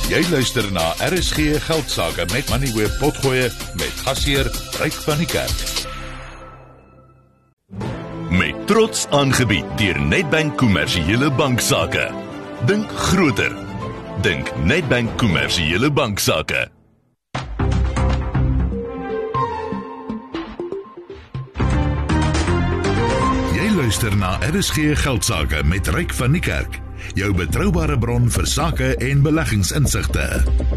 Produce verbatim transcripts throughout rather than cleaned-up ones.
Jy luister na R S G Geldsaake met Money Web Potgoe met gasheer Ryk van die Kerk. Met trots aangebied deur Nedbank Kommersiële Banksaake. Dink groter. Dink Nedbank Kommersiële Banksaake. Jy luister na R S G Geldsaake met Ryk van die Kerk. Jou betroubare bron vir sake en beleggingsinsigte.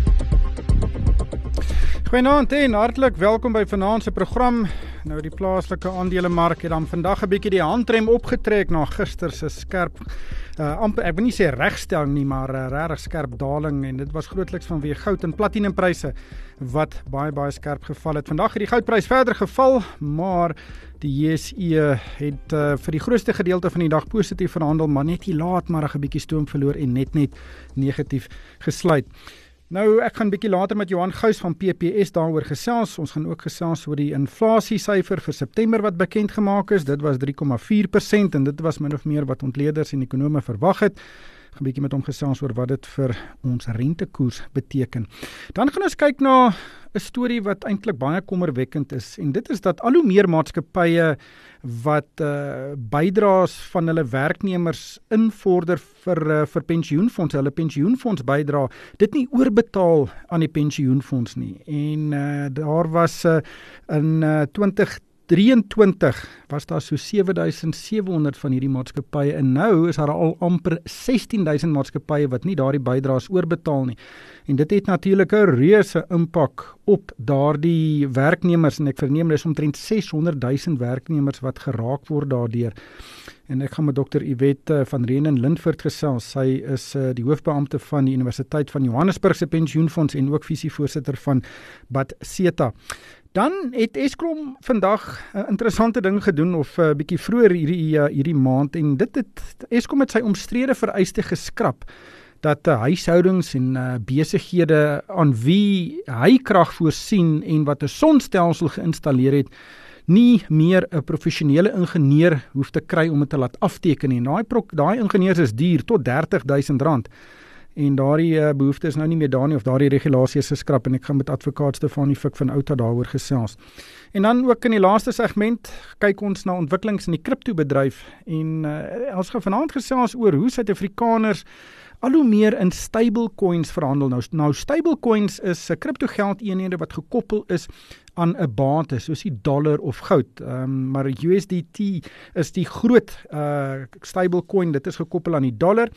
Goeienaand en hartlik welkom by vanaand se program. Nou die plaaslike aandelemark het dan vandag 'n bietjie die handrem opgetrek na gister se skerp uh, amper, ek wil nie sê regstelling nie, maar uh, regtig skerp daling, en dit was grootliks vanweë goud en platinumpryse wat baie baie skerp geval het. Vandag het die goudprys verder geval, maar die J S E het uh, vir die grootste gedeelte van die dag positief verhandel, maar net hier laat maar 'n bietjie stoom verloor en net net negatief gesluit. Nou, ek gaan bietjie later met Johan Gous van P P S daaroor gesels. Ons gaan ook gesels oor die inflasiesyfer vir September wat bekend gemaak is. Dit was drie komma vier persent en dit was min of meer wat ontleeders en ekonome verwag het. Ek gaan bietjie met hom gesels oor wat dit vir ons rentekoers beteken. Dan gaan ons kyk na 'n storie wat eintlik baie kommerwekkend is, en dit is dat al hoe meer maatskappye wat uh, bydraes van hulle werknemers invorder vir uh, vir pensioenfonds, hulle pensioenfonds bydra, dit nie oorbetaal aan die pensioenfonds nie. En uh, daar was uh, in uh, twintig drieëntwintig was daar so sewe duisend sewe honderd van hierdie maatskappye, en nou is daar al amper sestien duisend maatskappye wat nie daardie bydraes oorbetaal nie. En dit het natuurlik 'n reuse impak op daardie werknemers, en ek verneem dis omtrent seshonderd duisend werknemers wat geraak word daardeur. En ek gaan met dokter Yvette van Renen Lindford gesels. Sy is uh, die hoofbeampte van die Universiteit van Johannesburg se pensioenfonds en ook visievoorsitter van Batseta. Dan het Eskom vandag 'n uh, interessante ding gedoen, of 'n uh, bietjie vroeër hierdie uh, hierdie maand, en dit het Eskom met sy omstrede vereiste geskrap dat uh, huishoudings en uh, besighede aan wie hy krag voorsien en wat 'n sonstelsel geïnstalleer het, nie meer 'n professionele ingenieur hoef te kry om dit te laat afteken nie. Daai daai ingenieurs is duur, tot dertig duisend rand. En daardie uh, behoefte is nou nie meer daar nie, of daardie regulasie is geskrap, en ek gaan met advokaat Stefanie Fik van Outa daaroor gesels. En dan ook in die laaste segment kyk ons na ontwikkelings in die kriptobedryf, en uh, ons gaan vanaand gesels oor hoe Suid-Afrikaners al hoe meer in stablecoins verhandel. Nou, nou stablecoins is 'n kriptogeld-eenhede wat gekoppel is aan 'n bate, soos die dollar of goud. Um, maar U S D T is die groot uh, stablecoin, dit is gekoppel aan die dollar.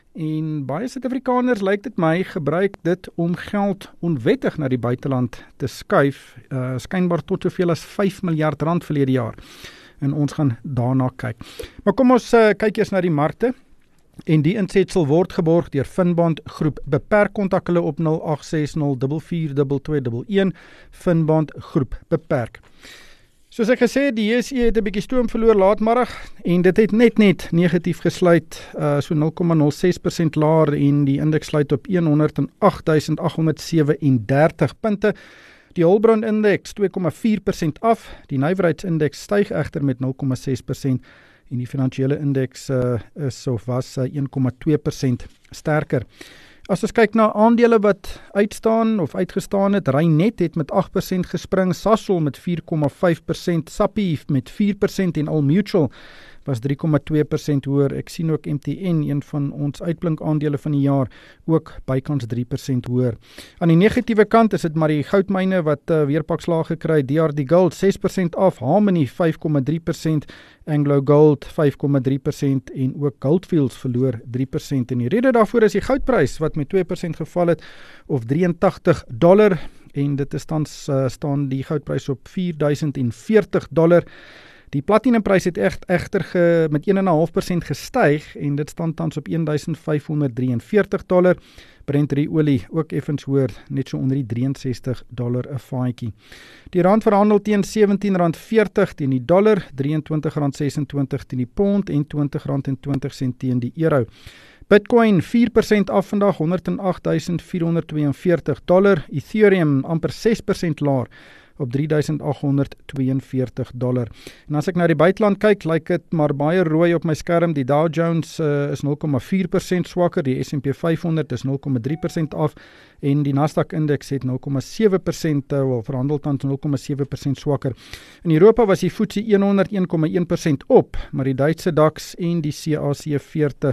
En baie Suid-Afrikaners, lyk dit my, gebruik dit om geld onwettig na die buiteland te skuif, uh, skynbaar tot soveel as vyf miljard rand verlede jaar. En ons gaan daarna kyk. Maar kom ons uh, kyk eers na die markte. En die insetsel word geborg deur Finbond Groep. Beperk kontak hulle op nul agt ses nul vier vier twee twee een een. Finbond Groep. Beperk. Soos ek gesê, die J S E het 'n bietjie stoom verloor laatmiddag, en dit het net net negatief gesluit, uh, so nul komma nul ses persent laer, en die indeks sluit op honderd agt duisend agt honderd sewe en dertig punte. Die Hulbron indeks twee komma vier persent af, die nywerheidsindeks styg egter met nul komma ses persent, en die finansiële indeks uh, is of was uh, een komma twee persent sterker. As ons kyk na aandele wat uitstaan of uitgestaan het, Reinet het met agt persent gespring, Sasol met vier komma vyf persent, Sappi met vier persent en Old Mutual was drie komma twee persent hoër. Ek sien ook M T N, een van ons uitblink aandele van die jaar, ook bykans drie persent hoër. Aan die negatiewe kant is dit maar die goudmyne wat uh, weer pak slaag gekry, D R D Gold ses persent af, Harmony vyf komma drie persent, Anglo Gold vyf komma drie persent en ook Goldfields verloor drie persent. En die rede daarvoor is die goudprys wat met twee persent geval het, of drieëntagtig dollar, en dit is tans uh, staan die goudprys op vier duisend veertig dollar. Die platinumpryse het echt egter ge, met een komma vyf persent gestyg, en dit staan tans op een duisend vyf honderd drieënveertig dollar. Brent olie ook effens hoër, net so onder die drieënsestig dollar 'n vaatjie. Die rand verhandel teen sewentien rand veertig teen die dollar, drieëntwintig rand sesentwintig teen die pond en twintig rand twintig teen die euro. Bitcoin vier persent af vandag, honderd agt duisend vierhonderd tweeënveertig dollar. Ethereum amper ses persent laer, op drie duisend agt honderd tweeënveertig dollar. En as ek na die buiteland kyk, lyk dit maar baie rooi op my skerm. Die Dow Jones uh, is nul komma vier persent swakker, die S en P vyf honderd is nul komma drie persent af en die Nasdaq-indeks het nul komma sewe persent, uh, wel verhandel tans nul komma sewe persent swakker. In Europa was die F T S E honderd een komma een persent op, maar die Duitse DAX en die C A C veertig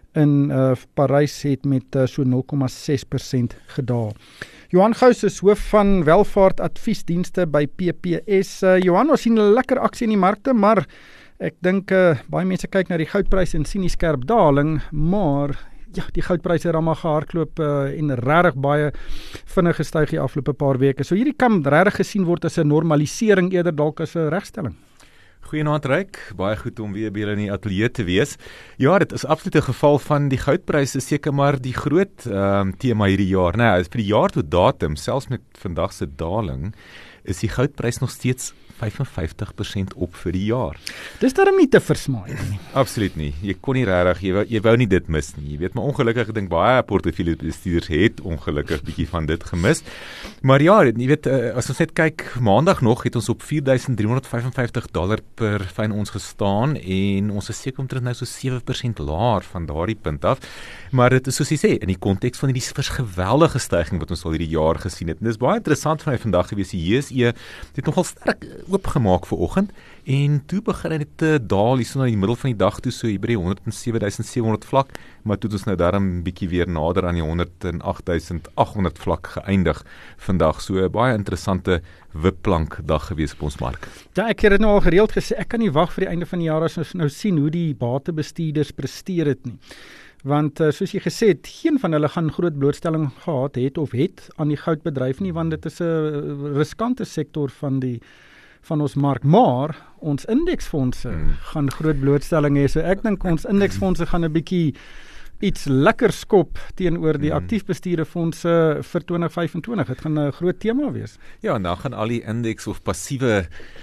in uh, Parys het met uh, so nul komma ses persent gedaal. Johan Gous is hoof van welvaartadviesdienste by P P S. Uh, Johan, ons sien 'n lekker aksie in die markte, maar ek dink uh, baie mense kyk na die goudpryse en sien die skerp daling, maar ja, die goudpryse het almal gehardloop uh, en regtig baie vinnig gestyg die afgelope paar weke. So hierdie kan regtig gesien word as 'n normalisering eerder dalk as 'n regstelling. Goeienaand Ryk, baie goed om weer by julle in die ateljee te wees. Ja, dit is absoluut 'n geval van die goudpryse seker maar die groot um, tema hierdie jaar. Nou, vir die jaar tot datum, selfs met vandag se daling, is die goudprys nog steeds vyf en vyftig persent op vir die jaar. Dis daarom nie te versmaai nie. Absoluut nie. Jy kon nie regtig, jy wou, jy wou nie dit mis nie. Jy weet, maar ongelukkig, ek dink baie portefeuljebestuurders het ongelukkig bietjie van dit gemis. Maar ja, jy weet, as ons net kyk, maandag nog het ons op vier duisend driehonderd vyf en vyftig dollar per fyn ons gestaan en ons is seker omtrent nou so sewe persent laer van daardie punt af. Maar dit is soos jy sê, in die konteks van hierdie geweldige stygings wat ons al hierdie jaar gesien het. En dit is baie interessant vir my vandag gewees, die J S E het nogal sterk oopgemaak vir oggend en toe begin dit te daal hier so na die middel van die dag toe so hier by die honderd en sewe duisend sewe honderd vlak, maar toe het ons nou daarom 'n bietjie weer nader aan die honderd en agt duisend agt honderd vlak geëindig vandag. So 'n baie interessante wipplank dag gewees op ons mark. Ja, ek het dit nou al gereeld gesê, ek kan nie wag vir die einde van die jaar as ons nou sien hoe die batebestuurders presteer het nie. Want uh, soos jy gesê het, geen van hulle gaan groot blootstelling gehad het of het aan die goudbedryf nie, want dit is 'n riskante sektor van die van ons mark, maar ons indeksfondse hmm. gaan groot blootstelling hê. So ek dink ons indeksfondse gaan 'n bietjie iets lekker skop teenoor die hmm. aktiefbestuurde fondse vir twintig vyf en twintig. Dit gaan 'n groot tema wees. Ja, en dan gaan al die indeks of passiewe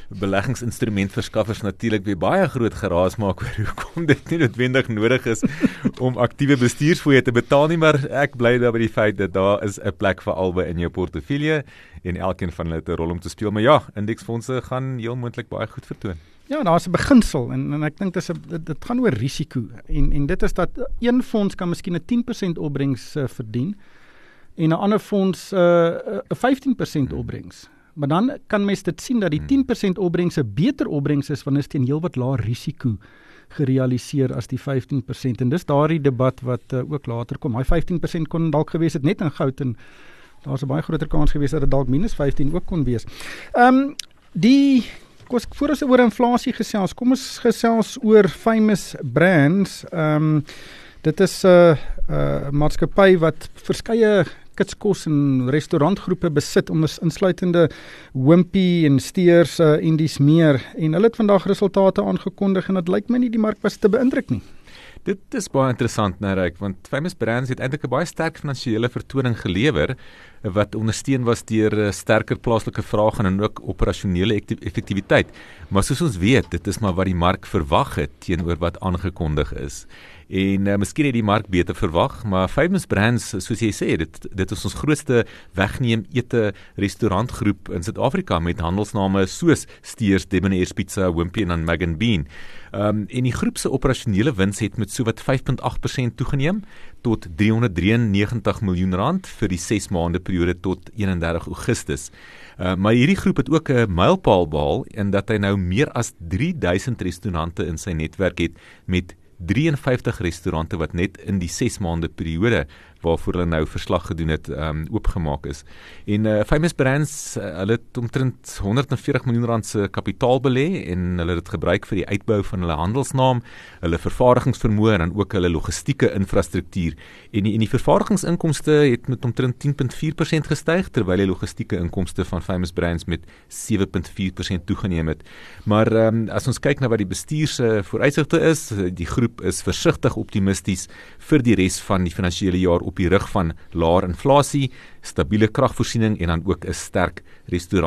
beleggingsinstrumentverskaffers natuurlik weer baie groot geraas maak oor hoekom dit nie noodwendig nodig is om aktiewe bestuursfooie te betaal nie, maar ek bly daar by die feit dat daar is 'n plek vir albei in jou portefeulje en elkeen van hulle het 'n rol om te speel. Maar ja, indeksfondse gaan heel moontlik baie goed vertoon. Ja, daar's 'n beginsel en en ek dink dis 'n dit, dit gaan oor risiko en en dit is dat een fonds kan miskien 'n tien persent opbrengs uh, verdien en 'n ander fonds 'n uh, vyftien persent opbrengs. Maar dan kan mens dit sien dat die tien persent opbrengs 'n beter opbrengs is wanneer dit teen heelwat laer risiko gerealiseer as die vyftien persent en dis daardie debat wat uh, ook later kom. Hy vyftien persent kon dalk gewees het net in goud en daar's 'n baie groter kans gewees dat dit dalk minus vyftien ook kon wees. Ehm um, die Kom ons voor ons oor inflasie gesels, kom ons gesels oor Famous Brands. Ehm um, dit is 'n uh, uh, maatskappy wat verskeie kitskos en restaurantgroepe besit, onder insluitende Wimpy en Steers uh, en dies meer. En hulle het vandag resultate aangekondig en dit lyk my nie die mark was te beïndruk nie. Dit is baie interessant, nou Ryk, want Famous Brands het eintlik 'n baie sterk finansiële vertoning gelewer wat ondersteun was deur sterker plaaslike vraag en ook operasionele effektiwiteit. Maar soos ons weet, dit is maar wat die mark verwag het teenoor wat aangekondig is. En uh, miskien het die mark beter verwag, maar Famous Brands, soos jy sê, dit, dit is ons grootste wegneem ete restaurantgroep in Suid-Afrika met handelsname soos Steers, Debonair's Pizza, Wimpy en dan Mug and Bean. Um, en die groep se operasionele wins het met sowat vyf komma agt persent toegeneem tot driehonderd drieënnegentig miljoen rand vir die ses maande periode tot eenendertig Augustus. Uh, maar hierdie groep het ook 'n mylpaal behaal in dat hy nou meer as drie duisend restaurante in sy netwerk het met drie en vyftig restaurante wat net in die ses maande periode waarvoor hulle nou verslag gedoen het, um, oopgemaak is. En uh, Famous Brands, uh, hulle het omtrent honderd en veertig miljoen rand se kapitaal belê en hulle het dit gebruik vir die uitbou van hulle handelsnaam, hulle vervaardigingsvermoë en dan ook hulle logistieke infrastruktuur. En die, en die vervaardigingsinkomste het met omtrent tien komma vier persent gestyg, terwyl die logistieke inkomste van Famous Brands met sewe komma vier persent toegeneem het. Maar um, as ons kyk na wat die bestuur se vooruitsigte is, die groep is versigtig optimisties vir die res van die finansiële jaar op die rug van laer inflasie, stabiele kragvoorsiening en dan ook 'n sterk restaurant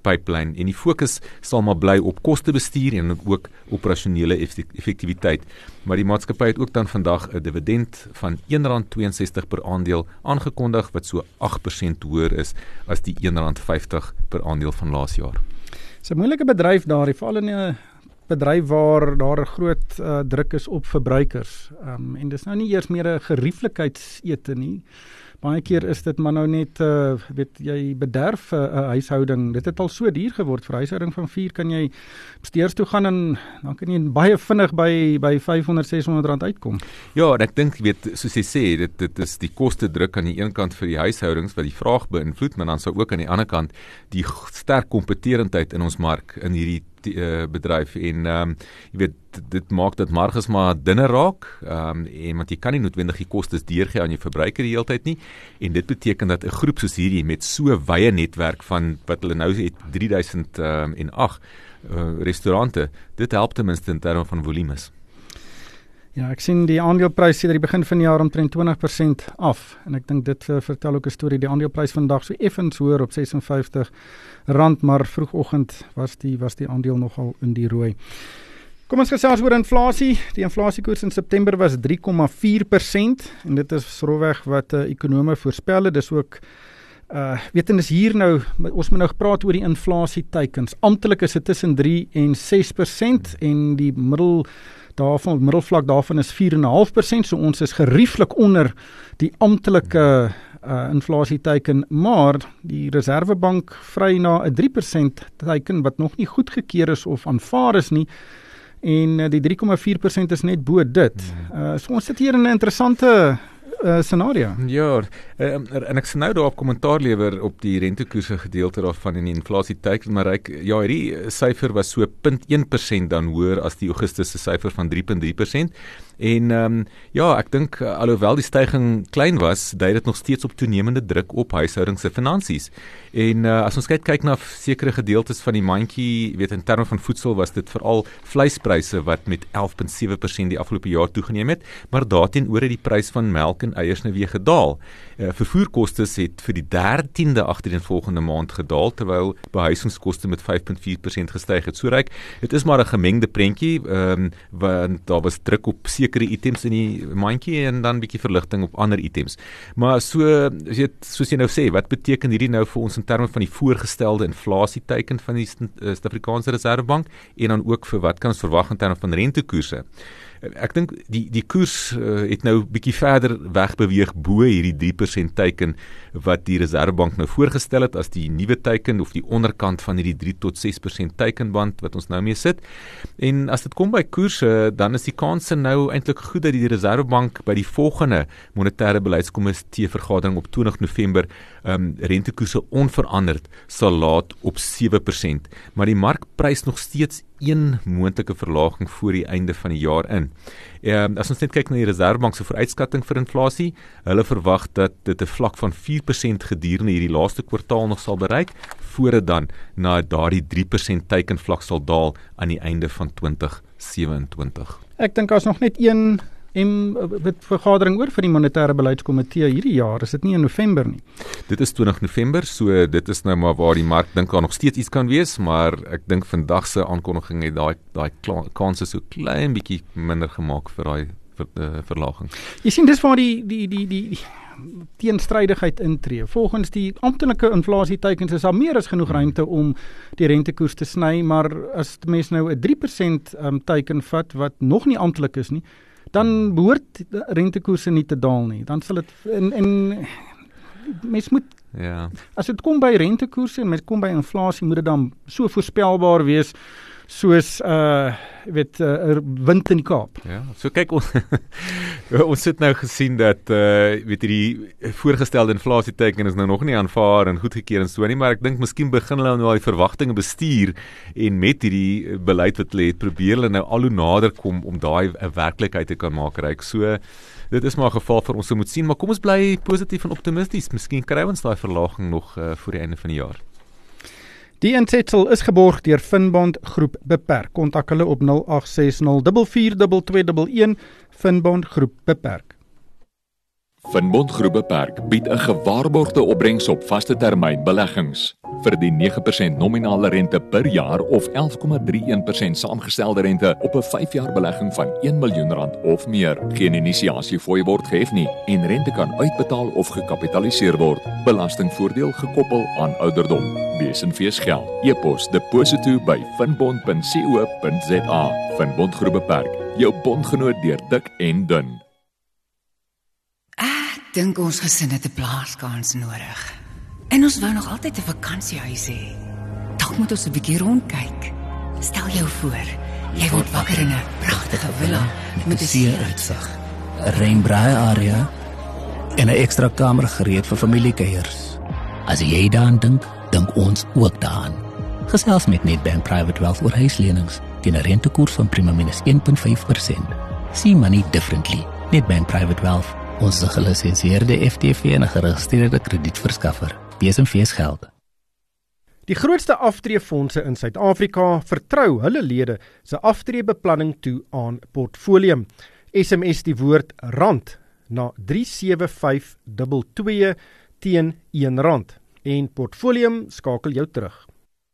pipeline en die fokus sal maar bly op kostebestuur en ook operasionele effektiwiteit. Maar die maatskappy het ook dan vandag 'n dividend van een rand tweeënsestig per aandeel aangekondig wat so agt persent hoër is as die een rand vyftig per aandeel van laas jaar. Dis 'n moeilike bedryf daar, die val in 'n bedryf waar daar 'n groot uh, druk is op verbruikers. Um, en dis nou nie eers meer 'n gerieflikheidsete nie. Baie keer is dit maar nou net, uh, weet jy, bederf 'n uh, huishouding. Dit het al so duur geword vir 'n huishouding van vier, kan jy steeds toe gaan en dan kan jy baie vinnig by by vyfhonderd, seshonderd rand uitkom. Ja, en ek dink, weet, soos jy sê, dit dit is die koste druk aan die een kant vir die huishoudings wat die vraag beïnvloed, maar dan sou ook aan die ander kant die sterk kompeterendheid in ons mark in hierdie die, uh, bedryf en um, jy weet dit maak dat marges maar dunner raak um, en want jy kan nie noodwendig die kostes deurgee aan jou verbruiker die hele tyd nie en dit beteken dat 'n groep soos hierdie met so wye netwerk van wat hulle nou het drie duisend agt uh, restaurante, dit help ten minste in terme van volumes. Ja, ek sien die aandeleprys sedert die begin van die jaar omtrent twintig persent af en ek dink dit uh, vertel ook 'n storie. Die aandeleprys vandag so effens hoër op ses en vyftig rand, maar vroegoggend was die was die aandeel nogal in die rooi. Kom ons gesels oor inflasie. Die inflasiekoers in September was drie komma vier persent en dit is rowweg wat uh, ekonome voorspel het. Dis ook uh weet en is hier nou ons moet nou gepraat oor die inflasieteikens. Amptelik is dit tussen drie en ses persent en die middel daarvan middelvlak daarvan is vier komma vyf persent. So ons is gerieflik onder die amptelike uh, inflasieteiken, maar die Reserwebank vry na 'n drie persent teiken wat nog nie goedgekeur is of aanvaar is nie. En uh, die drie komma vier persent is net bo dit. Uh, so ons sit hier in 'n interessante Uh, scenario. Ja, um, en ek sien nou daar op kommentaar lewer op die rentekoerse gedeelte daarvan en die inflasie teiken, maar ek, ja, hierdie syfer was so nul komma een persent dan hoër as die Augustus se syfer van drie komma drie persent. En um, ja, ek dink alhoewel die styging klein was, dui dit nog steeds op toenemende druk op huishoudings se finansies. En uh, as ons kyk kyk na sekere gedeeltes van die mandjie, weet in terme van voedsel was dit veral vleispryse wat met elf komma sewe persent die afgelope jaar toegeneem het, maar daarteenoor het die prys van melk en eiers nou weer gedaal. Uh, vervoerkostes het vir die dertiende agtereenvolgende maand gedaal, terwyl behuisingskoste met vyf komma vier persent gestyg het. So ryk, dit is maar 'n gemengde prentjie, um, want daar was druk op sekere items in die mandjie en dan bietjie verligting op ander items. Maar so, soos jy nou sê, wat beteken hierdie nou vir ons in terme van die voorgestelde inflasieteiken van die Suid-Afrikaanse Reserwebank en dan ook vir wat kan ons verwag in terme van rentekoerse? Ek dink die die koers uh, het nou bietjie verder wegbeweeg bo hierdie drie persent teiken wat die Reserwebank nou voorgestel het as die nuwe teiken of die onderkant van hierdie drie tot ses persent teikenband wat ons nou mee sit. En as dit kom by koerse, dan is die kanse nou eintlik goed dat die Reserwebank by die volgende monetêre beleidskomitee vergadering op twintig November um, rentekoerse onveranderd sal laat op sewe persent. Maar die mark prys nog steeds een moontlike verlaging voor die einde van die jaar in. Um, as ons net kyk na die Reserwebank se vooruitskatting vir inflasie, hulle verwag dat dit 'n vlak van vier persent gedurende hierdie laaste kwartaal nog sal bereik, voor dit dan na daardie drie persent teikenvlak sal daal aan die einde van twintig sewe-en-twintig. Ek dink as nog net een en met vergadering oor vir die monetêre beleidskomitee hierdie jaar, is dit nie in November nie. Dit is twintig November, so dit is nou maar waar die mark dink daar nog steeds iets kan wees, maar ek dink vandag se aankondiging het daai daai kanse so klein bietjie minder gemaak vir daai ver, uh, verlaging. Jy sien dis waar die die die die, die teenstrydigheid intree. Volgens die amptelike inflasieteikens is daar meer as genoeg ruimte om die rentekoers te sny, maar as die mens nou 'n drie persent um, teiken vat wat nog nie amptelik is nie, dan behoort rentekoerse nie te daal nie. Dan sal dit en, en mens moet ja. As dit kom by rentekoerse en mens kom by inflasie, moet dit dan so voorspelbaar wees soos uh weet uh, wind in die Kaap. Ja, so kyk ons ons het nou gesien dat uh weet jy die voorgestelde inflasieteiken is nou nog nie aanvaar en goedgekeur en so nie, maar ek dink miskien begin hulle nou al die verwagtinge bestuur en met hierdie beleid wat hulle het probeer hulle nou al hoe nader kom om daai 'n werklikheid te kan maak reik. So dit is maar 'n geval vir ons om moet sien, maar kom ons bly positief en optimisties. Miskien kry ons daai verlaging nog uh, voor die einde van die jaar. Die insetsel is geborg deur Finbond Groep Beperk. Kontak hulle op nul agt ses nul vier vier twee twee een een Finbond Groep Beperk. Finbond Groep Beperk bied 'n gewaarborgde opbrengs op vaste termyn beleggings. Vir die nege persent nominale rente per jaar of elf komma drie een persent saamgestelde rente op 'n vyf jaar belegging van een miljoen rand of meer. Geen inisiasiefooi word gehef nie en rente kan uitbetaal of gekapitaliseer word. Belastingvoordeel gekoppel aan ouderdom. Bees en fees geld. E-pos deposito by finbond punt co punt za. Finbond Groep Beperk. Jou bondgenoot deur dik en dun. Ek dink ons gesin het 'n blaaskans nodig. En ons wou nog altyd 'n vakansiehuis hê. Dalk moet ons 'n bietjie rondkyk. Stel jou voor, jy word wakker in 'n pragtige villa met 'n see-uitsig, 'n rainbraai area en 'n ekstra kamer gereed vir familiekuiers. As jy daaraan dink, dink ons ook daaraan. Gesels met Nedbank Private Wealth oor huislenings teen 'n rentekoers van prima minus een komma vyf persent. See money differently. Nedbank Private Wealth, ons gelisensieerde F T V en 'n geregistreerde kredietverskaffer. Bees en fees geld. Die grootste aftreefondse in Suid-Afrika vertrou hulle lede se aftreebeplanning toe aan Portfolium. S M S die woord rand na drie sewe vyf twee twee teen een rand en Portfolium skakel jou terug.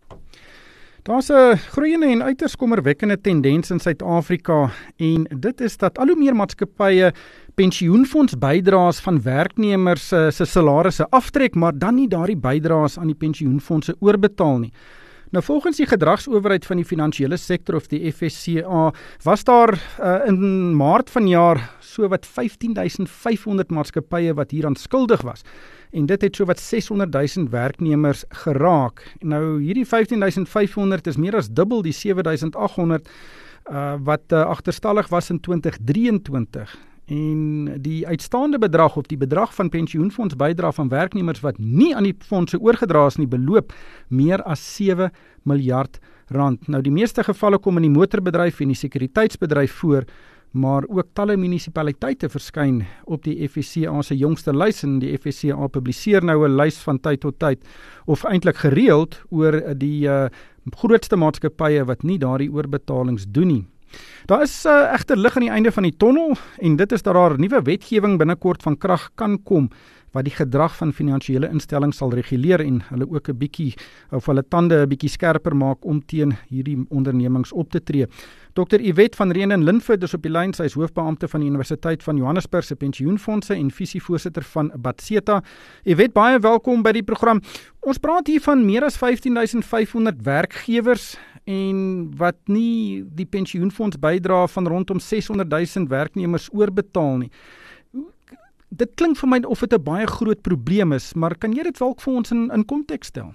Daar's 'n groeiende en uiters kommerwekkende tendens in Suid-Afrika en dit is dat al hoe meer maatskappye pensioenfondsbydraes van werknemers uh, se salarisse aftrek, maar dan nie daardie bydraes aan die pensioenfondse oorbetaal nie. Nou volgens die gedragsowerheid van die finansiële sektor of die F S C A was daar uh, in Maart vanjaar so wat vyftien duisend vyf honderd maatskappye wat hieraan skuldig was. En dit het so wat ses honderd duisend werknemers geraak. Nou hierdie vyftien duisend vyf honderd is meer as dubbel die sewe duisend agt honderd uh, wat uh, agterstallig was in twintig drieëntwintig. En die uitstaande bedrag of die bedrag van pensioenfondsbydra van werknemers wat nie aan die fondse oorgedra is nie beloop meer as sewe miljard rand. Nou die meeste gevalle kom in die motorbedryf en die sekuriteitsbedryf voor, maar ook talle munisipaliteite verskyn op die F S C A se jongste lys en die F S C A publiseer nou 'n lys van tyd tot tyd of eintlik gereeld oor die uh, grootste maatskappye wat nie daardie oorbetalings doen nie. Daar is uh, egter lig aan die einde van die tonnel en dit is dat daar nuwe wetgewing binnekort van krag kan kom wat die gedrag van finansiële instellings sal reguleer en hulle ook 'n bietjie of hulle tande 'n bietjie skerper maak om teen hierdie ondernemings op te tree. Dokter Yvette van Renen Linford is op die lyn, sy is hoofbeampte van die Universiteit van Johannesburg se pensioenfondse en visievoorsitter van Batseta. Yvette, baie welkom by die program. Ons praat hier van meer as vyftien duisend vyf honderd werkgewers en wat nie die pensioenfonds bydra van rondom ses honderd duisend werknemers oorbetaal nie. Dit klink vir my of dit 'n baie groot probleem is, maar kan jy dit dalk vir ons in in konteks stel?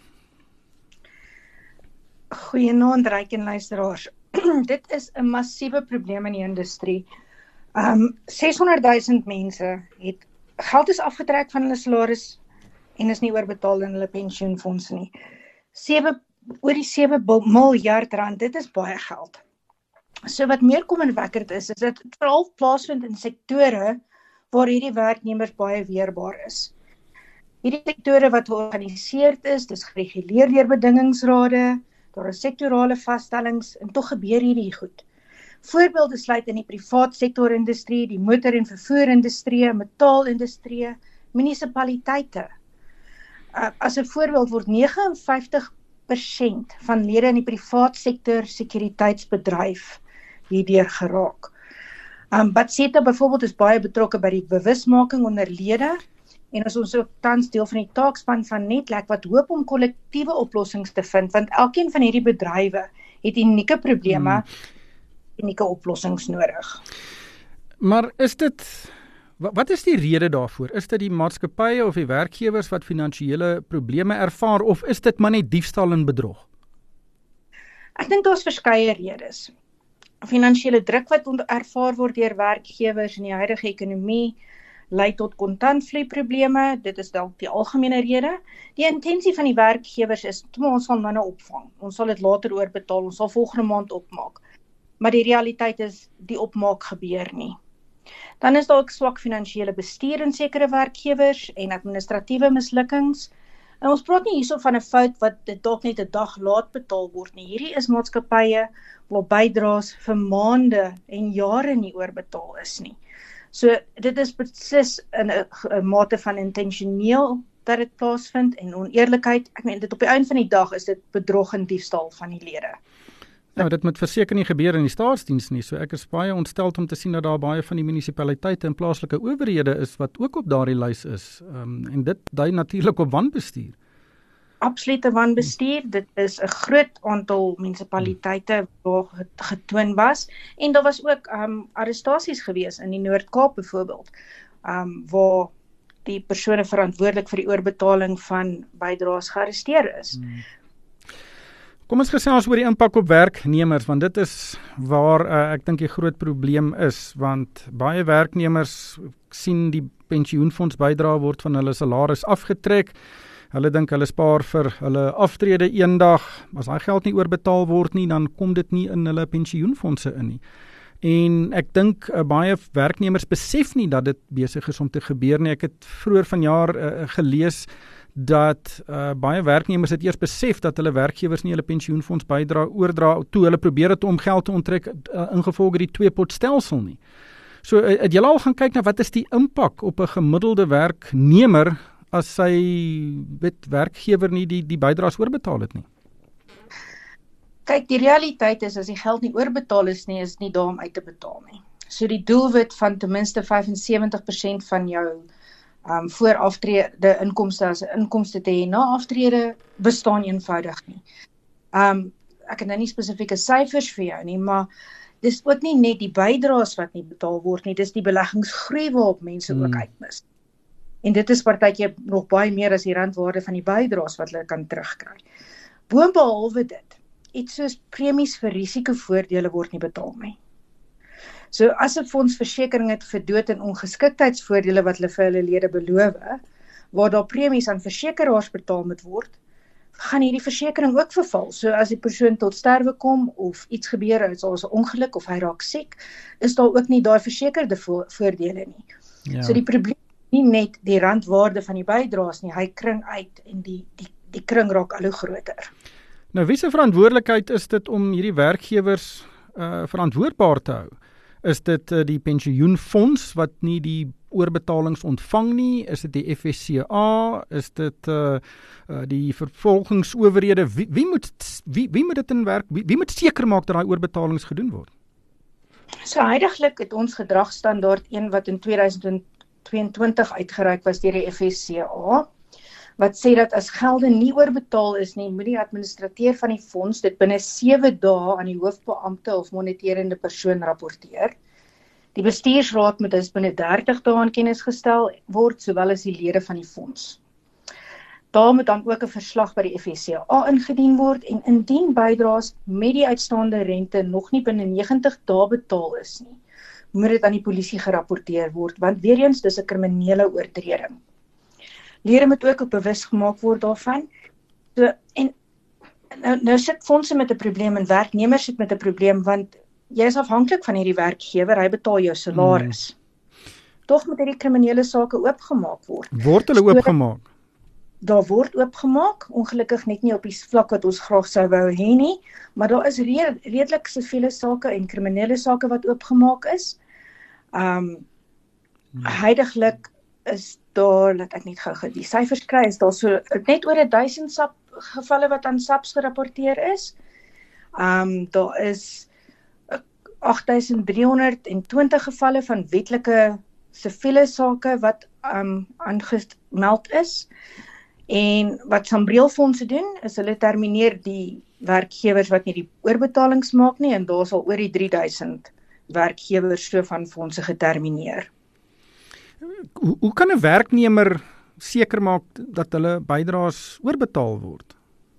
Goeienaand ryk en luisteraars. Dit is 'n massiewe probleem in die industrie. Um ses honderd duisend mense het geld is afgetrek van hulle salaris en is nie oorbetaal in hulle pensioenfondse nie. sewe oor die sewe miljard rand, dit is baie geld. So wat meer kommerwekkend is, is dat dit veral plaasvind in sektore waar hierdie werknemers baie weerbaar is. Hierdie sektore wat georganiseerd is, dis gereguleer deur bedingingsrade, daar is sektorale vaststellings en tog gebeur hierdie goed. Voorbeelde sluit in die privaat sektorindustrie, die motor- en vervoerindustrie, metaalindustrie, munisipaliteite. Uh, as 'n voorbeeld word nege en vyftig persent van lede in die privaat sektor sekuriteitsbedryf hierdeur geraak. Um, Batseta byvoorbeeld is baie betrokke by die bewusmaking onder lede en is ons ook tans deel van die taakspan van Netlek wat hoop om kollektiewe oplossings te vind, want elkeen van hierdie bedrywe het unieke probleme, hmm. unieke oplossings nodig. Maar is dit, wat is die rede daarvoor? Is dit die maatskappye of die werkgewers wat finansiële probleme ervaar of is dit maar net diefstal en bedrog? Ek dink daar's verskeie redes. Finansiële druk wat ervaar word deur werkgewers in die huidige ekonomie lei tot kontantvloeiprobleme, dit is dalk die algemene rede. Die intensie van die werkgewers is, ons sal nou nou opvang, ons sal dit later oorbetaal, ons sal volgende maand opmaak. Maar die realiteit is, die opmaak gebeur nie. Dan is daar ook swak finansiële bestuur in sekere werkgewers en administratiewe mislukkings. En ons praat nie hierso van 'n fout wat dit dalk net 'n dag laat betaal word nie. Hierdie is maatskappye waar bydraes vir maande en jare nie oorbetaal is nie. So dit is beslis in 'n, 'n mate van intentioneel dat dit plaasvind en oneerlikheid. Ek meen dit op die einde van die dag is dit bedrog en diefstal van die lede. Nou, dit moet verseker nie gebeur in die staatsdiens nie. So ek is baie ontsteld om te sien dat daar baie van die munisipaliteite en plaaslike owerhede is wat ook op daardie lys is. Um, en dit dui natuurlik op wanbestuur. Absolute wanbestuur. Dit is 'n groot aantal munisipaliteite waar getoon was. En daar was ook um, arrestasies gewees in die Noord-Kaap byvoorbeeld, um, waar die persone verantwoordelik vir die oorbetaling van bydraes gearresteer is. Hmm. Kom ons gesels oor die impak op werknemers, want dit is waar uh, ek dink die groot probleem is, want baie werknemers sien die pensioenfonds bydrae word van hulle salaris afgetrek. Hulle dink hulle spaar vir hulle aftrede eendag. As daai geld nie oorbetaal word nie, dan kom dit nie in hulle pensioenfondse in nie. En ek dink uh, baie werknemers besef nie dat dit besig is om te gebeur nie. Ek het vroeër vanjaar uh, gelees dat uh, baie werknemers het eers besef dat hulle werkgewers nie hulle pensioenfonds bydra oordra toe hulle probeer het om geld te onttrek uh, ingevolge die twee-pot stelsel nie. So uh, het julle al gaan kyk na wat is die impak op 'n gemiddelde werknemer as sy weet werkgewer nie die die bydraes oorbetaal het nie? Kyk, die realiteit is as die geld nie oorbetaal is nie, is dit nie daar om uit te betaal nie. So die doelwit van ten minste vyf en sewentig persent van jou Um, voor aftrede inkomste as 'n inkomste te hê na aftrede bestaan eenvoudig nie. Um, ek het nou nie spesifieke syfers vir jou nie, maar dis ook nie net die bydraes wat nie betaal word nie, dis die beleggingsgroei waarop mense hmm. ook uitmis. En dit is partykeer nog baie meer as die randwaarde van die bydraes wat hulle kan terugkry. Boonbehalwe dit, iets soos premies vir risikovoordele word nie betaal nie. So as 'n fonds versekering het vir dood- en ongeskiktheidsvoordele wat hulle vir hulle lede beloof, waar daar premies aan versekeraars betaal moet word, gaan hierdie versekering ook verval. So as die persoon tot sterwe kom of iets gebeur, soos 'n ongeluk of hy raak siek, is daar ook nie daai versekerde vo- voordele nie. Ja. So die probleem is nie net die randwaarde van die bydraes nie, hy kring uit en die die die kring raak al hoe groter. Nou wie se verantwoordelikheid is dit om hierdie werkgewers uh, verantwoordbaar te hou? Is dit uh, die pensioenfonds wat nie die oorbetalings ontvang nie? Is dit die F S C A? Is dit uh, uh, die vervolgingsowerhede? Wie, wie moet wie, wie moet dit in werk? Wie, wie moet seker maak dat daai oorbetalings gedoen word? So huidiglik het ons gedragsstandaard een wat in tweeduisend tweeëntwintig uitgereik was deur die F S C A, wat sê dat as gelde nie oorbetaal is nie, moet die administrateur van die fonds dit binne sewe dae aan die hoofbeampte of moniterende persoon rapporteer. Die bestuursraad moet dus binne dertig dae aan kennis gestel word, sowel as die lede van die fonds. Daar moet dan ook 'n verslag by die F S C A ingedien word en indien bydraes met die uitstaande rente nog nie binne negentig dae betaal is nie, moet dit aan die polisie gerapporteer word, want weer eens dis 'n kriminele oortreding. Lede moet ook op bewus gemaak word daarvan. So, en nou, nou sit fondse met 'n probleem en werknemers sit met 'n probleem, want jy is afhanklik van hierdie werkgewer, hy betaal jou salaris. Hmm. Tog moet hierdie kriminele sake oopgemaak word. Word hulle oopgemaak? Daar word oopgemaak, ongelukkig net nie op die vlak wat ons graag sou wou hê nie, maar daar is red, redelik siviele sake en kriminele sake wat oopgemaak is. Um, hmm. Huidiglik is daar, laat ek net gou die syfers kry, is daar so net oor duisend S A P gevalle wat aan S A Ps gerapporteer is. Um, daar is agt duisend driehonderd twintig gevalle van wetlike siviele sake wat um, aangemeld is. En wat Sambrielfondse doen, is hulle termineer die werkgewers wat nie die oorbetalings maak nie, en daar sal oor die drie duisend werkgewers so van fondse getermineer. Hoe, hoe kan 'n werknemer seker maak dat hulle bydraes oorbetaal word?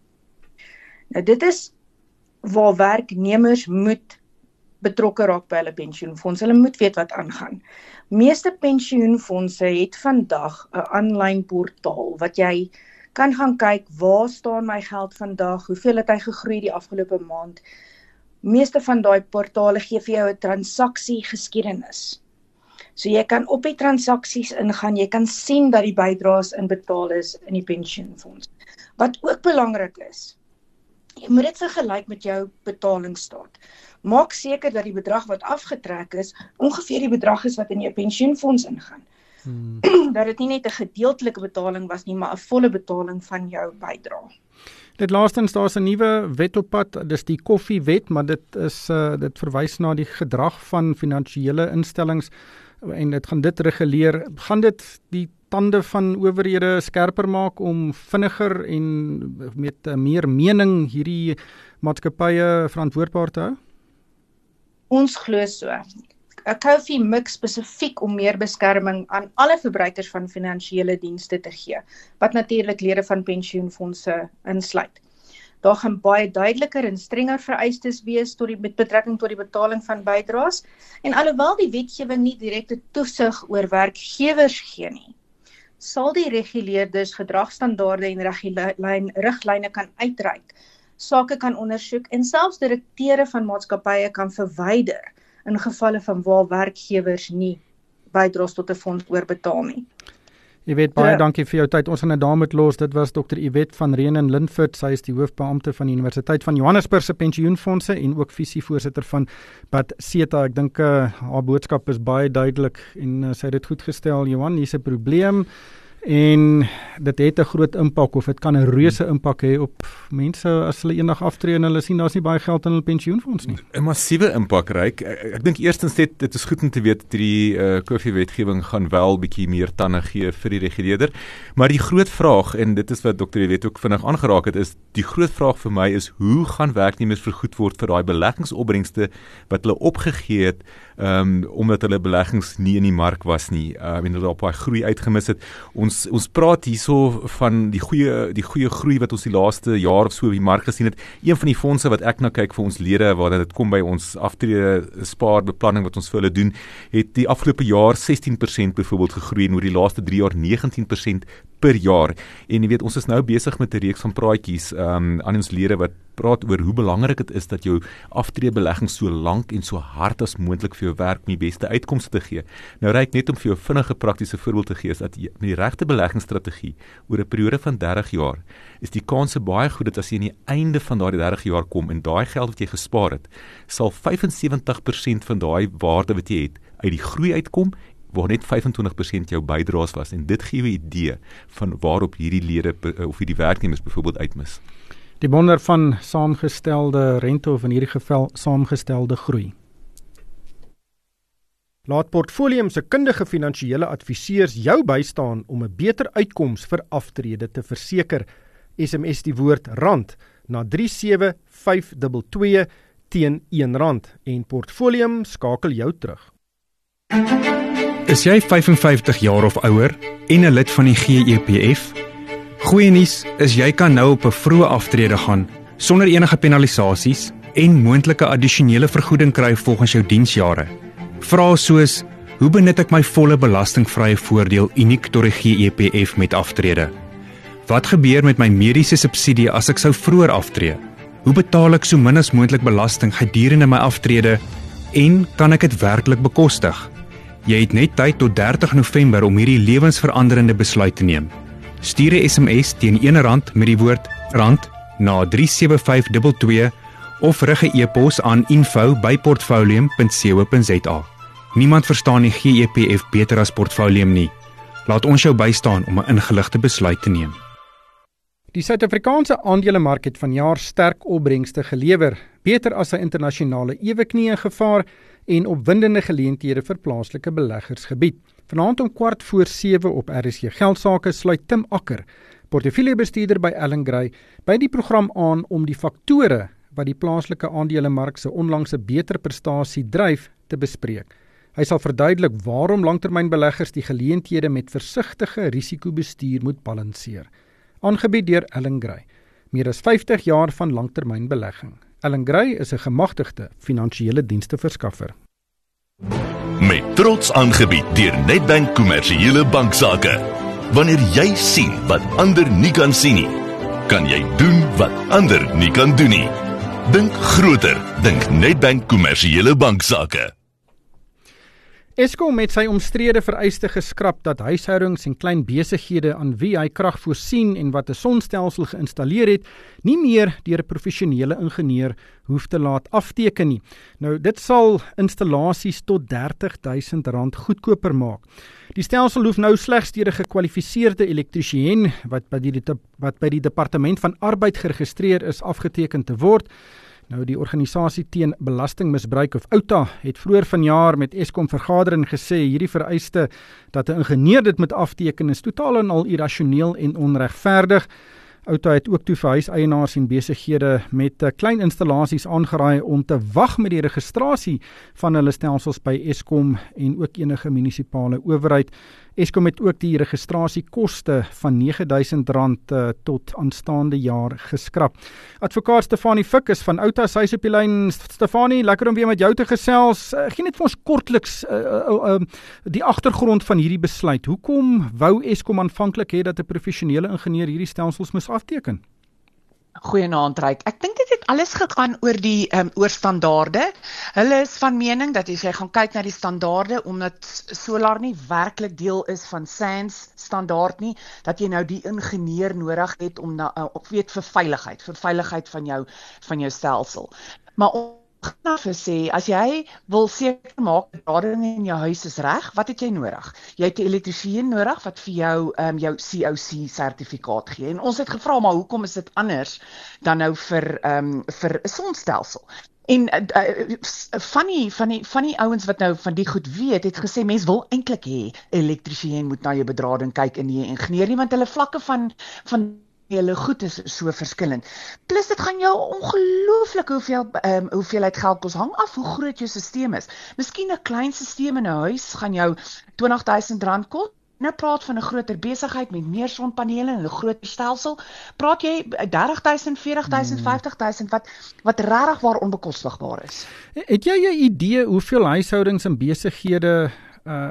Nou dit is waar werknemers moet betrokke raak by hulle pensioenfonds. Hulle moet weet wat aangaan. Meeste pensioenfondse het vandag 'n aanlyn portaal wat jy kan gaan kyk, waar staan my geld vandag, hoeveel het hy gegroei die afgelope maand. Meeste van daai portale gee vir jou 'n transaksiegeskiedenis. So jy kan op die transaksies ingaan, jy kan sien dat die bydraes inbetaal is in die pensioenfonds. Wat ook belangrik is, Jy moet dit vergelyk met jou betalingsstaat. Maak seker dat die bedrag wat afgetrek is, ongeveer die bedrag is wat in jou pensioenfonds ingaan. Hmm. Dat dit nie net 'n gedeeltelike betaling was nie, maar 'n volle betaling van jou bydrae. Dit laastens, daar is 'n nuwe wet op pad, dis die koffiewet, maar dit is uh, dit verwys na die gedrag van finansiële instellings en dit gaan dit reguleer. Gaan dit die tande van owerhede skerper maak om vinniger en met uh, meer mening hierdie maatskappye verantwoordbaar te hou? Ons glo so. 'n Koffie mik spesifiek om meer beskerming aan alle verbruikers van finansiële dienste te gee, wat natuurlik lede van pensioenfondse insluit. Daar gaan baie duideliker en strenger vereistes wees tot die, met betrekking tot die betaling van bydraes, en alhoewel die wetgewing nie direkte toesig oor werkgewers gee nie, sal die reguleerders gedragstandaarde en riglyne kan uitreik, sake kan ondersoek en selfs direkteure van maatskappye kan verwyder in gevalle van waar werkgewers nie bydraes tot 'n fonds oorbetaal nie. Jy weet, baie ja. dankie vir jou tyd. Ons gaan dit daar moet los. Dit was dokter Yvette van Renen Linford. Sy is die hoofbeampte van die Universiteit van Johannesburg se pensioenfondse en ook visievoorsitter van Batseta. Ek dink uh, haar boodskap is baie duidelik en uh, sy het dit goed gestel. Johan, hier's 'n probleem en dit het 'n groot impak of dit kan 'n reuse impak hê op mense as hulle eendag aftree en hulle sien daar's nie baie geld in hulle pensioenfonds nie. 'n Massiewe impak, Ryk. Ek, ek dink eerstens net dit is goed om te weet dat die uh, koffiewetgewing gaan wel bietjie meer tande gee vir die reguleerder, maar die groot vraag, en dit is wat dokter Yvette ook vinnig aangeraak het, is die groot vraag vir my is hoe gaan werknemers vergoed word vir daai beleggingsopbrengste wat hulle opgegee het um, omdat hulle beleggings nie in die mark was nie um, en hulle op daai groei uitgemis het. Ons Ons praat hierso van die goeie die goeie groei wat ons die laaste jaar of so op die mark gesien het. Een van die fondse wat ek nou kyk vir ons lede, waar dit kom by ons aftrede spaarbeplanning wat ons vir hulle doen, het die afgelope jaar sestien persent byvoorbeeld gegroei en oor die laaste drie jaar negentien persent per jaar. En jy weet, ons is nou besig met 'n reeks van praatjies um, aan ons lede wat praat oor hoe belangrik dit is dat jou aftreebelegging so lank en so hard as moontlik vir jou werk om die beste uitkomste te gee. Nou Ryk, net om vir jou vinnige praktiese voorbeeld te gee, is dat jy, met die regte beleggingsstrategie oor 'n periode van dertig jaar, is die kanse baie goed dat as jy aan die einde van daardie dertig jaar kom en daai geld wat jy gespaar het, sal vyf en sewentig persent van daai waarde wat jy het uit die groei uitkom, waar net vyf en twintig persent jou bydraes was, en dit gee jou 'n idee van waarop hierdie lede of hierdie werknemers byvoorbeeld uitmis. Die wonder van saamgestelde rente of in hierdie geval saamgestelde groei. Laat Portfolium se kundige finansiële adviseurs jou bystaan om 'n beter uitkoms vir aftrede te verseker. S M S die woord rand na drie sewe vyf twee twee teen een rand en Portfolium skakel jou terug. Is jy vyf en vyftig jaar of ouer en 'n lid van die G E P F? Goeie nuus is jy kan nou op 'n vroeë aftrede gaan sonder enige penalisasies en moontlike addisionele vergoeding kry volgens jou diensjare. Vrae soos: hoe benut ek my volle belastingvrye voordeel uniek tot die G E P F met aftrede? Wat gebeur met my mediese subsidie as ek sou vroeër aftree? Hoe betaal ek so min as moontlik belasting gedurende my aftrede en kan ek dit werklik bekostig? Jy het net tyd tot dertig November om hierdie lewensveranderende besluit te neem. Stuur 'n S M S teen een rand met die woord rand na drie sewe vyf twee twee of rig 'n e-pos aan info by portfolium punt co punt za. Niemand verstaan die G E P F beter as Portfolium nie. Laat ons jou bystaan om 'n ingeligte besluit te neem. Die Suid-Afrikaanse aandelemark het vanjaar sterk opbrengste gelewer, beter as sy internasionale eweknieë gevaar en opwindende geleenthede vir plaaslike beleggers gebied. Vanaand om kwart voor sewe op R S G Geldsaake sluit Tim Akker, portefeuljebestuurder by Allan Gray, by die program aan om die faktore wat die plaaslike aandelemark se onlangse beter prestasie dryf te bespreek. Hy sal verduidelik waarom langtermynbeleggers die geleenthede met versigtige risikobestuur moet balanseer. Aangebied deur Allan Gray. Meer as vyftig jaar van langtermynbelegging. Allan Gray is 'n gemagtigde finansiële diensteverskaffer. Met trots aangebied deur Nedbank Kommersiële Banksaake. Wanneer jy sien wat ander nie kan sien nie, kan jy doen wat ander nie kan doen nie. Dink groter, dink Nedbank Kommersiële Banksaake. Eskom het sy omstrede vereiste geskrap dat huishoudings en klein besighede aan wie hy krag voorsien en wat 'n sonstelsel geïnstalleer het, nie meer deur 'n professionele ingenieur hoef te laat afteken nie. Nou, dit sal installasies tot dertig duisend rand goedkoper maak. Die stelsel hoef nou slegs deur 'n gekwalifiseerde elektriesien wat by die wat by die Departement van Arbeid geregistreer is afgeteken te word. Nou, die organisasie teen belastingmisbruik of OUTA het vroeër vanjaar met Eskom vergader en gesê hierdie vereiste dat 'n ingenieur dit moet afteken is totaal en al irrasioneel en onregverdig. OUTA het ook toe vir huiseienaars en besighede met klein installasies aangeraai om te wag met die registrasie van hulle stelsels by Eskom en ook enige munisipale owerheid. Eskom het ook die registrasiekoste van nege duisend rand uh, tot aanstaande jaar geskrap. Advokaat Stefanie Fik is van OUTA, sy is op die lyn. Stefanie, lekker om weer met jou te gesels. Uh, Gee net vir ons kortliks uh, uh, uh, die agtergrond van hierdie besluit. Hoekom wou Eskom aanvanklik hê dat 'n professionele ingenieur hierdie stelsels moes afteken? Goeienaand, Ryk. Ek dink dit het alles gegaan oor die um, oor standaarde. Hulle is van mening dat as jy gaan kyk na die standaarde, omdat solar nie werklik deel is van S A N S standaard nie, dat jy nou die ingenieur nodig het om na uh, of weet vir veiligheid, vir veiligheid van jou van jou stelsel. Maar om nou vir sê, as jy wil seker maak dat rading in jou huis is reg, wat het jy nodig? Jy het 'n elektriesien nodig wat vir jou um, jou C O C sertifikaat gee. En ons het gevra, maar hoekom is dit anders dan nou vir um, vir 'n sonstelsel? En uh, uh, van die van die van die ouens wat nou van die goed weet, het gesê mens wil eintlik hê 'n elektriesien moet na jou bedrading kyk en nie 'n ingenieur nie, want hulle vlakke van van hulle goed is so verskillend. Plus dit gaan jou ongelooflik hoeveel um, hoeveelheid geld kos, hang af hoe groot jou stelsel is. Miskien 'n klein stelsel in 'n huis gaan jou twintig duisend rand kos. Nou praat van 'n groter besigheid met meer sonpanele en 'n groter stelsel. Praat jy dertig duisend, veertig duisend, vyftig duisend wat wat regtig waar onbekostigbaar is. Het jy 'n idee hoeveel huishoudings en besighede uh,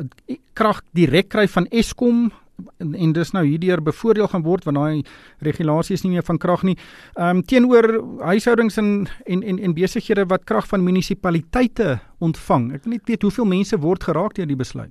krag direk kry van Eskom? En, en dis nou hierdeur bevoordeel gaan word want daai regulasie is nie meer van krag nie. Ehm um, teenoor huishoudings en en en, en besighede wat krag van munisipaliteite ontvang. Ek wil net weet hoeveel mense word geraak deur die besluit.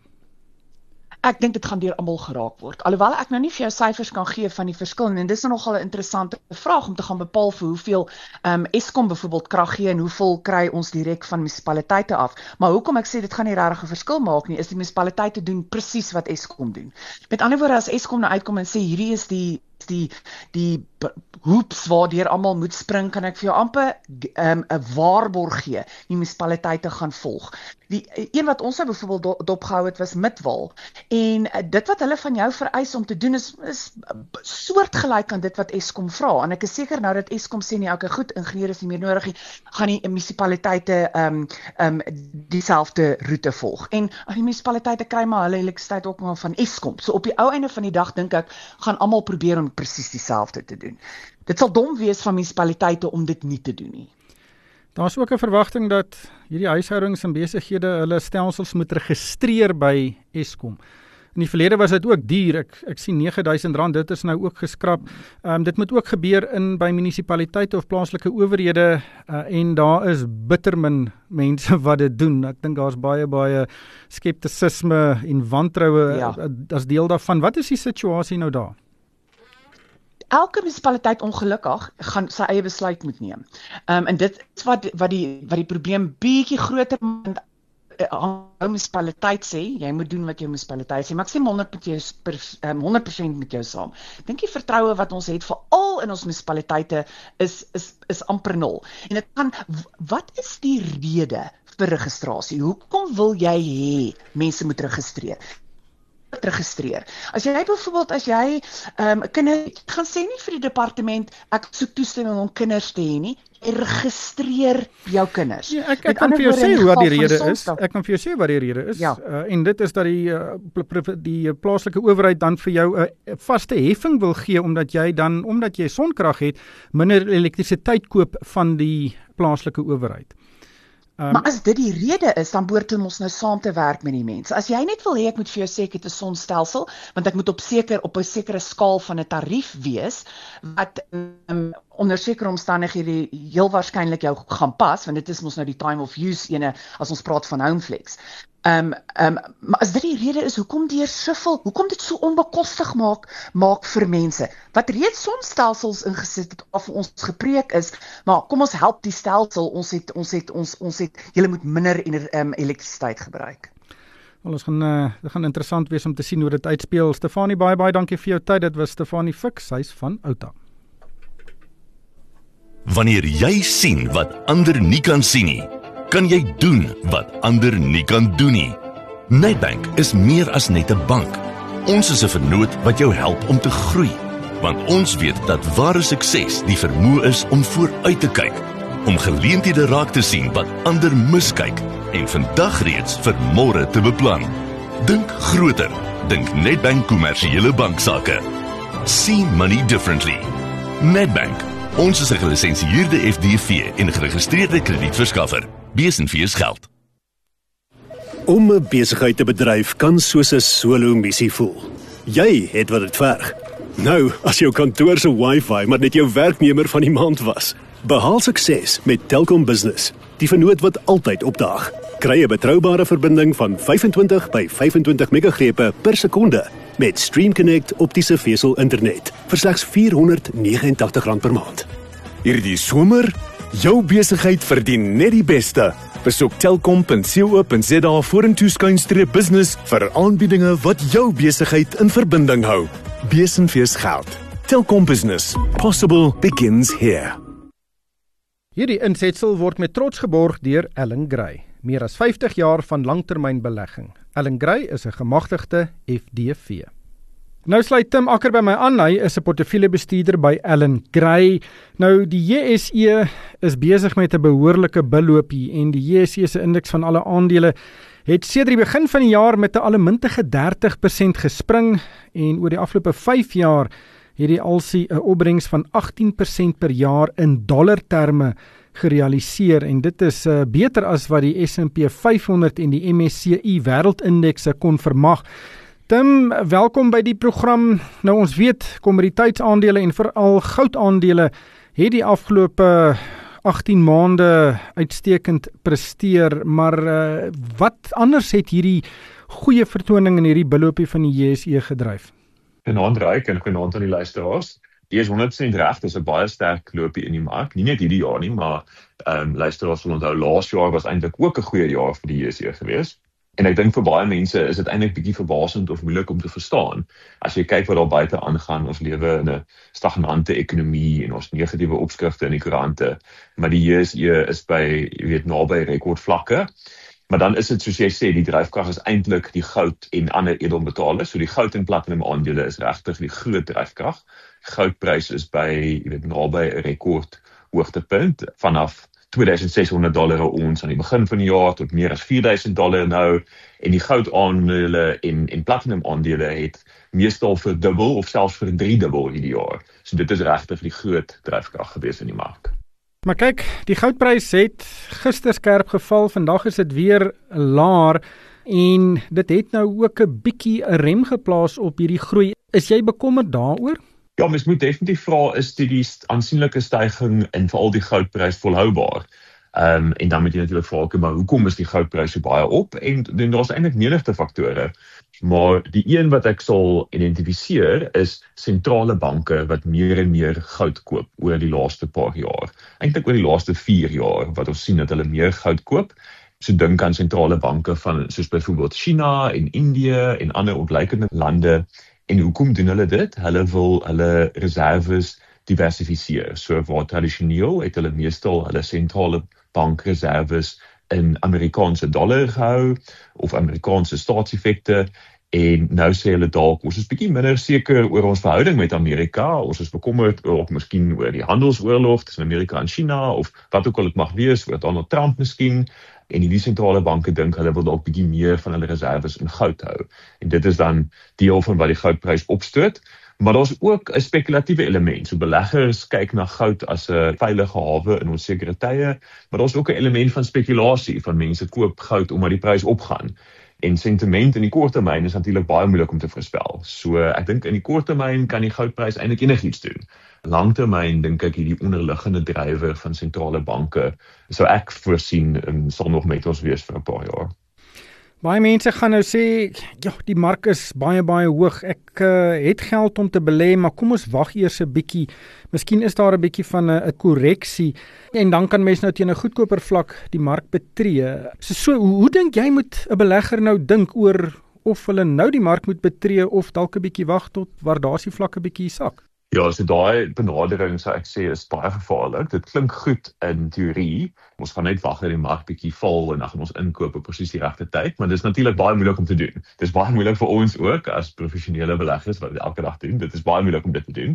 Ek dink dit gaan deur almal geraak word. Alhoewel ek nou nie vir jou syfers kan gee van die verskil en dis nogal 'n interessante vraag om te gaan bepaal vir hoeveel um, Eskom byvoorbeeld krag gee en hoeveel kry ons direk van munisipaliteite af. Maar hoekom ek sê dit gaan nie regtig 'n verskil maak nie, is die munisipaliteite doen presies wat Eskom doen. Met ander woorde, as Eskom nou uitkom en sê hierdie is die die die hoops waardeur almal moet spring, kan ek vir jou amper 'n um, waarborg gee. Die munisipaliteite gaan volg. Die een wat ons nou byvoorbeeld do, dopgehou het was Midwal en uh, dit wat hulle van jou vereis om te doen is is soortgelyk aan dit wat Eskom vra. En ek is seker nou dat Eskom sê nee, okay, goed, ingenieur is nie meer nodig nie, gaan die munisipaliteite um um dieselfde roete volg. En die munisipaliteite kry maar hulle elektrisiteit ook maar van Eskom. So op die ou einde van die dag dink ek gaan almal probeer om presies dieselfde te doen. Dit sal dom wees van munisipaliteite om dit nie te doen nie. Daar's ook 'n verwagting dat hierdie huishoudings en besighede hulle stelsels moet registreer by Eskom. In die verlede was dit ook duur. Ek ek sien nege duisend rand, dit is nou ook geskrap. Ehm um, dit moet ook gebeur in by munisipaliteite of plaaslike owerhede uh, en daar is bitter min mense wat dit doen. Ek dink daar's baie baie skeptisisme en wantroue ja. as deel daarvan. Wat is die situasie nou daar? Elke munisipaliteit ongelukkig gaan sy eie besluit moet neem. Um, en dit is wat wat die wat die probleem bietjie groter maak. Jou munisipaliteit sê, jy moet doen wat jou munisipaliteit sê, maar ek sê honderd persent met jou saam. Ek dink die vertroue wat ons het veral in ons munisipaliteite is is is amper nul. En dit gaan, wat is die rede vir registrasie? Hoekom wil jy hê mense moet registreer? registreer. As jy byvoorbeeld, as jy um, kinders, gaan sê nie vir die departement, ek soek toestemming om kinders te hê nie, registreer jou kinders. Ja, ek ek kan vir jou sê wat die rede is. Ek kan vir jou sê wat die rede is. Ja. Uh, en dit is dat die uh, die plaaslike owerheid dan vir jou 'n uh, vaste heffing wil gee omdat jy dan omdat jy sonkrag het, minder elektrisiteit koop van die plaaslike owerheid. Um, maar as dit die rede is, dan behoort ons nou saam te werk met die mense. As jy net wil hê ek moet vir jou sê ek het 'n sonstelsel, want ek moet op seker op 'n sekere skaal van 'n tarief wees wat um, onder sekere omstandighede heel waarskynlik jou gaan pas, want dit is mos nou die time of use ene as ons praat van Homeflex. Um, um, maar as dit die rede is, hoekom die shuffle, hoekom dit so onbekostig maak, maak vir mense, wat reeds sonstelsels ingesit het, of ons gepreek is, maar kom ons help die stelsel, ons het, ons het, ons, ons het, julle moet minder um, elektrisiteit gebruik. Wel, ons gaan, uh, dit gaan interessant wees om te sien hoe dit uitspeel. Stefanie, baie, baie dankie vir jou tyd, dit was Stefanie Fix, hy is van Outa. Wanneer jy sien wat ander nie kan sien nie, kan jy doen wat ander nie kan doen nie. Nedbank is meer as net 'n bank. Ons is 'n vennoot wat jou help om te groei, want ons weet dat ware sukses die vermoë is om vooruit te kyk, om geleenthede raak te sien wat ander miskyk en vandag reeds vir môre te beplan. Dink groter, dink Nedbank kommersiële banksaake. See money differently. Nedbank. Ons is 'n gelisensieerde F D V en geregistreerde kredietverskaffer. Bees en vier geld. Om 'n besigheid te bedryf kan soos 'n solo missie voel. Jy het wat dit verg. Nou, as jou kantoor se wifi maar net jou werknemer van die maand was. Behaal sukses met Telkom Business, die vennoot wat altyd opdaag. Kry 'n betroubare verbinding van vyfentwintig by vyfentwintig megagrepe per sekonde met Stream Connect optiese vesel internet vir slegs vierhonderd vyf ene tig rand per maand. Hierdie somer, jou besigheid verdien net die beste. Besoek telkom punt co punt za vorentoe skuinstreep business vir aanbiedinge wat jou besigheid in verbinding hou. Bees en Vies geld. Telkom Business. Possible begins here. Hierdie insetsel word met trots geborg deur Ellen Gray. Meer as vyftig jaar van langtermynbelegging. Ellen Gray is 'n gemagtigde F D V. Nou sluit Tim Akker by my aan, hy is 'n portefeuljebestuurder by Ellen Gray. Nou die J S E is besig met 'n behoorlike beloopie en die J S E se indeks van alle aandele het sedert die begin van die jaar met 'n allemintige dertig persent gespring en oor die afgelope vyf jaar het die A L S I 'n opbrengs van agttien persent per jaar in dollarterme gerealiseer en dit is uh, beter as wat die S en P vyfhonderd en die M S C I wêreldindekse kon vermag. Tim, welkom by die program. Nou ons weet, kommoditeitsaandele en veral goudaandele het die afgelope agttien maande uitstekend presteer, maar uh, wat anders het hierdie goeie vertoning in hierdie beloopie van die J S E gedryf? Goeienaand Ryk en goeienaand aan die luisteraars. Die is honderd persent reg, dis 'n baie sterk loopie in die mark, nie net hierdie jaar nie, maar ehm um, luisteraars sal onthou, laas jaar was eintlik ook 'n goeie jaar vir die J S E gewees. En ek dink vir baie mense is dit eintlik bietjie verbasend of moeilik om te verstaan. As jy kyk wat daar buite aangaan, ons lewe in 'n stagnante ekonomie en ons negatiewe opskrifte in die koerante, maar die J S E is by, jy weet, naby rekordvlakke. Maar dan is dit soos jy sê, die dryfkrag is eintlik die goud en ander edelmetale. So die goud en platinum aandele is regtig die groot dryfkrag. Goudprys is by, jy weet, naby 'n rekord hoogtepunt vanaf twee duisend ses honderd dollar 'n ons aan die begin van die jaar tot meer as vier duisend dollar nou, en die goudaandele en en platinum aandele het meestal verdubbel of selfs verdriedubbel hierdie jaar. So dit is regtig die groot dryfkrag gewees in die mark. Maar kyk, die goudprys het gister skerp geval, vandag is dit weer laer en dit het nou ook 'n bietjie 'n rem geplaas op hierdie groei. Is jy bekommerd daaroor? Ja, mens moet definitief vra, is dit die aansienlike styging in veral die goudprys volhoubaar? Um, en dan moet jy natuurlik vra, okay, maar hoekom is die goudprys so baie op? En, en daar is eintlik menigte faktore. Maar die een wat ek sal identifiseer is sentrale banke wat meer en meer goud koop oor die laaste paar jaar. Eintlik oor die laaste vier jaar wat ons sien dat hulle meer goud koop. So dink aan sentrale banke van soos byvoorbeeld China en Indië en ander ontleikende lande. En hoekom doen hulle dit? Hulle wil hulle reserves diversifiseer. So waar tradisioneel het hulle meestal hulle sentrale bankreserves in Amerikaanse dollar gehou of Amerikaanse staatseffekte, en nou sê hulle dalk, ons is bietjie minder seker oor ons verhouding met Amerika, ons is bekommerd oor, of miskien oor die handelsoorlog tussen Amerika en China, of wat ook al dit mag wees, oor Donald Trump miskien, en die sentrale banke dink hulle wil dalk bietjie meer van hulle reserves in goud hou. En dit is dan deel van wat die goudprys opstoot. Maar daar's ook 'n spekulatiewe element. So beleggers kyk na goud as 'n veilige hawe in onsekere tye, maar daar's ook 'n element van spekulasie, van mense koop goud omdat die prys opgaan. En sentiment in die kort termyn is natuurlik baie moeilik om te voorspel. So ek dink in die kort termyn kan die goudprys eintlik enigiets doen. Langtermyn dink ek hierdie onderliggende drywer van sentrale banke sou ek voorsien um, sal nog met ons wees vir 'n paar jaar. Baie mense gaan nou sê, ja, die mark is baie baie hoog. Ek uh, het geld om te belê, maar kom ons wag eers 'n bietjie. Miskien is daar 'n bietjie van 'n 'n korreksie en dan kan mens nou teen 'n goedkoper vlak die mark betree. So, so hoe, hoe dink jy moet 'n belegger nou dink oor of hulle nou die mark moet betree of dalk 'n bietjie wag tot waardasievlakke bietjie sak? Ja, so daai benadering sou ek sê is baie gevaarlik. Dit klink goed in teorie. Ons gaan net wag dat die mark bietjie val en dan gaan ons inkoop op presies die regte tyd, maar dit is natuurlik baie moeilik om te doen. Dit is baie moeilik vir ons ook as professionele beleggers wat dit elke dag doen. Dit is baie moeilik om dit te doen.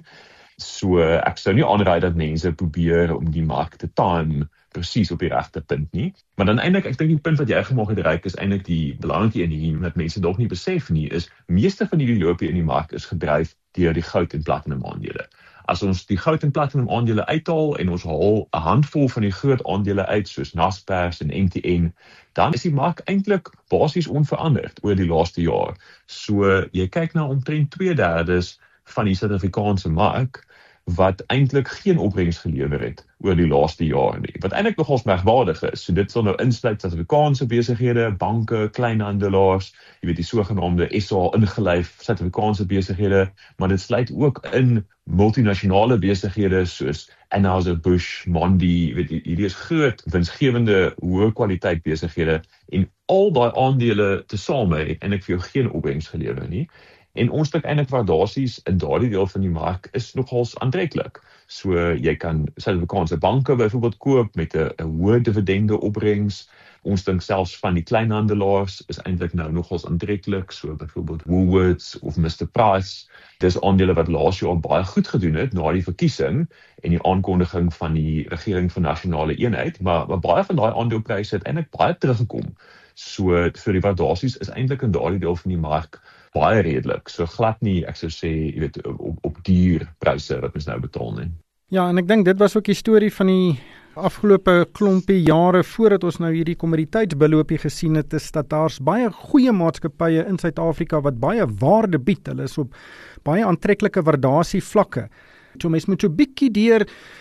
So ek sou nie aanraai dat mense probeer om die mark te time presies op die regte punt nie. Maar dan eintlik, ek dink die punt wat jy gemaak het, Ryk, is eintlik die belangrike een hier, wat mense dalk nie besef nie, is meeste van hierdie loopie in die mark is gedryf deur die goud en platinum aandele. As ons die goud en platinum aandele uithaal en ons haal 'n handvol van die groot aandele uit soos Naspers en M T N, dan is die mark eintlik basies onveranderd oor die laaste jaar. So jy kyk na omtrent twee derdes van die Suid-Afrikaanse mark wat eintlik geen opbrengs gelewer het oor die laaste jaar nie. Wat eintlik nogals merkwaardig is. So dit sal nou insluit Suid-Afrikaanse besighede, banke, kleinhandelaars, jy weet die sogenaamde S A ingelyf Suid-Afrikaanse besighede, maar dit sluit ook in multinasjonale besighede soos Anheuser-Busch, Mondi, jy weet hierdie is groot winsgewende hoë kwaliteit besighede en al daai aandele tesame het eintlik vir jou geen opbrengs gelewer nie. En ons dink eintlik waardasies in daardie deel van die mark is nogals aantreklik. So jy kan Suid-Afrikaanse banke byvoorbeeld koop met 'n hoë dividende opbrengs. Ons dink selfs van die kleinhandelaars is eintlik nou nogals aantreklik, so byvoorbeeld Woolworths of Mister Price. Dis aandele wat laas jaar baie goed gedoen het na die verkiesing en die aankondiging van die regering van nasionale eenheid, maar, maar baie van daai aandelepryse het eintlik baie teruggekom. So vir die waardasies is eintlik in daardie deel van die mark baie redelik. So glad nie, ek sou sê, jy weet, op, op duur pryse wat ons nou betaal nie. Ja, en ek dink dit was ook die storie van die afgelope klompie jare voordat ons nou hierdie kommoditeitsbeloopie gesien het, is dat daar's baie goeie maatskappye in Suid-Afrika wat baie waarde bied. Hulle is op baie aantreklike waardasievlakke. So mens moet so bietjie deur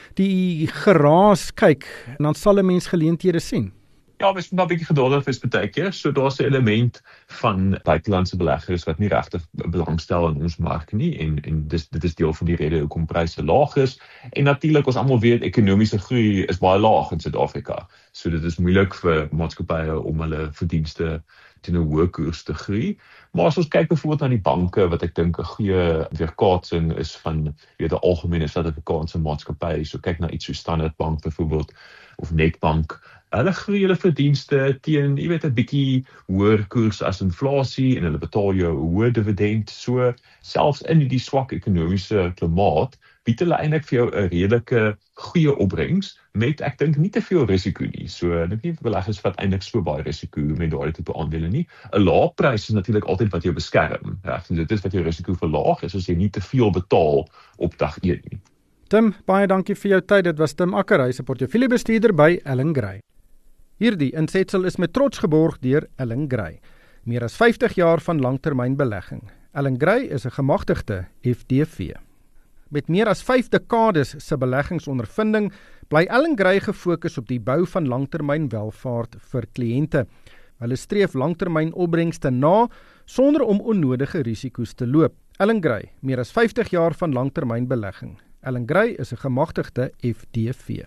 die geraas kyk en dan sal 'n mens geleenthede sien. Ja, mens moet maar 'n bietjie geduldig wees baie keer. So daar's 'n element van buitelandse beleggers wat nie regtig belangstel in ons mark nie en en dis dit is deel van die rede hoekom pryse laag is. En natuurlik ons almal weet ekonomiese groei is baie laag in Suid-Afrika. So dit is moeilik vir maatskappye om hulle verdienste teen 'n hoë koers te groei. Maar as ons kyk byvoorbeeld na die banke wat ek dink 'n goeie weerkaatsing is van jy weet 'n algemene Suid-Afrikaanse maatskappy. So kyk na iets so Standard Bank byvoorbeeld of Nedbank. Hulle groei hulle verdienste teen, jy weet, 'n bietjie hoër koers as inflasie en hulle betaal jou 'n hoë dividend. So selfs in die swak ekonomiese klimaat bied hulle eintlik vir jou 'n redelike goeie opbrengs met ek dink nie te veel risiko nie. So ek dink nie beleggers vat eintlik so baie risiko met daardie tipe aandele nie. 'n Lae prys is natuurlik altyd wat jou beskerm. Ja, so dit is wat jou risiko verlaag is as jy nie te veel betaal op dag een nie. Tim, baie dankie vir jou tyd. Dit was Tim Akkerhuis, 'n portefeuljebestuurder by Ellen Gray. Hierdie insetsel is met trots geborg deur Ellen Gray. Meer as vyftig jaar van langtermynbelegging. Ellen Gray is 'n gemagtigde F D V. Met meer as vyf dekades se beleggingsondervinding, bly Ellen Gray gefokus op die bou van langtermynwelvaart vir kliënte. Hulle streef langtermynopbrengste na sonder om onnodige risiko's te loop. Ellen Gray, meer as vyftig jaar van langtermynbelegging. Ellen Gray is 'n gemagtigde F D V.